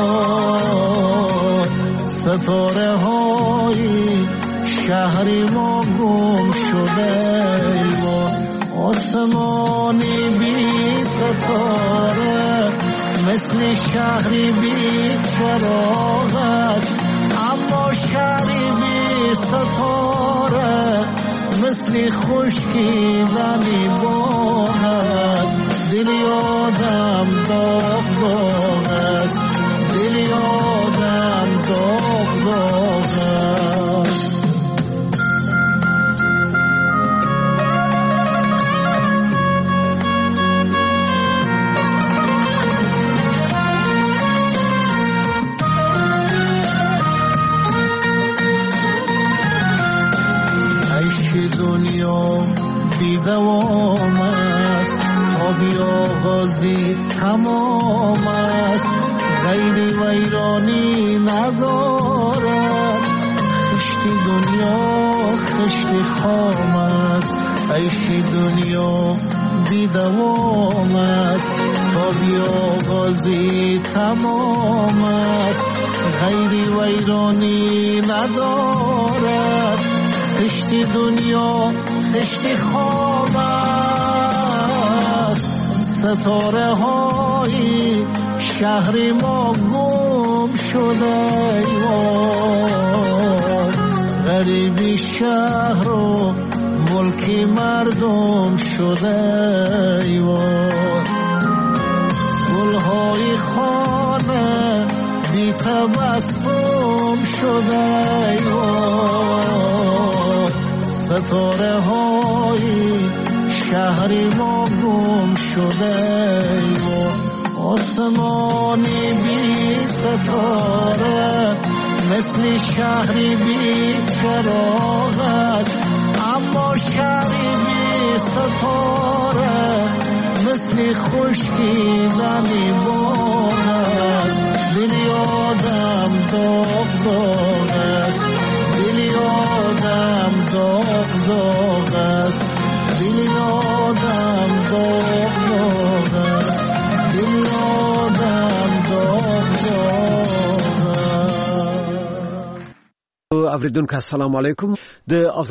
وای، ستاره های شهری ما گم شده وای، آسمانی بی ستاره مثل شهری بی چراغ است، اما شهری بی ستاره مثل خشکیدنی باغ است. دلی آدم داغ داغ است، دلی آدم داغ داغ است. دنیا بی دوام است، آبی آغازی تمام است، غیری ویرانی ندارد. خشتی دنیا خشتی خام است، عیشی دنیا بی دوام است، آبی آغازی تمام است، غیری ویرانی ندارد. خشتی دنیا خشتی خواب است، ستاره های شهر ما گم شده وای، غریبی شهر و ملکی مردم شده وای، گلهای خانه تبسم شده ستاره های شهری ما گم شده آسمانی بی ستاره مثل شهری بی چراغ است اما شهری بی ستاره مثل خشکیدنی باغ است دلی آدم داغ داغ است دلی آدم داغ داغ است دلی آدم داغ داغ است دلی آدم داغ داغ است. اوریدونکو السلام علیکم. د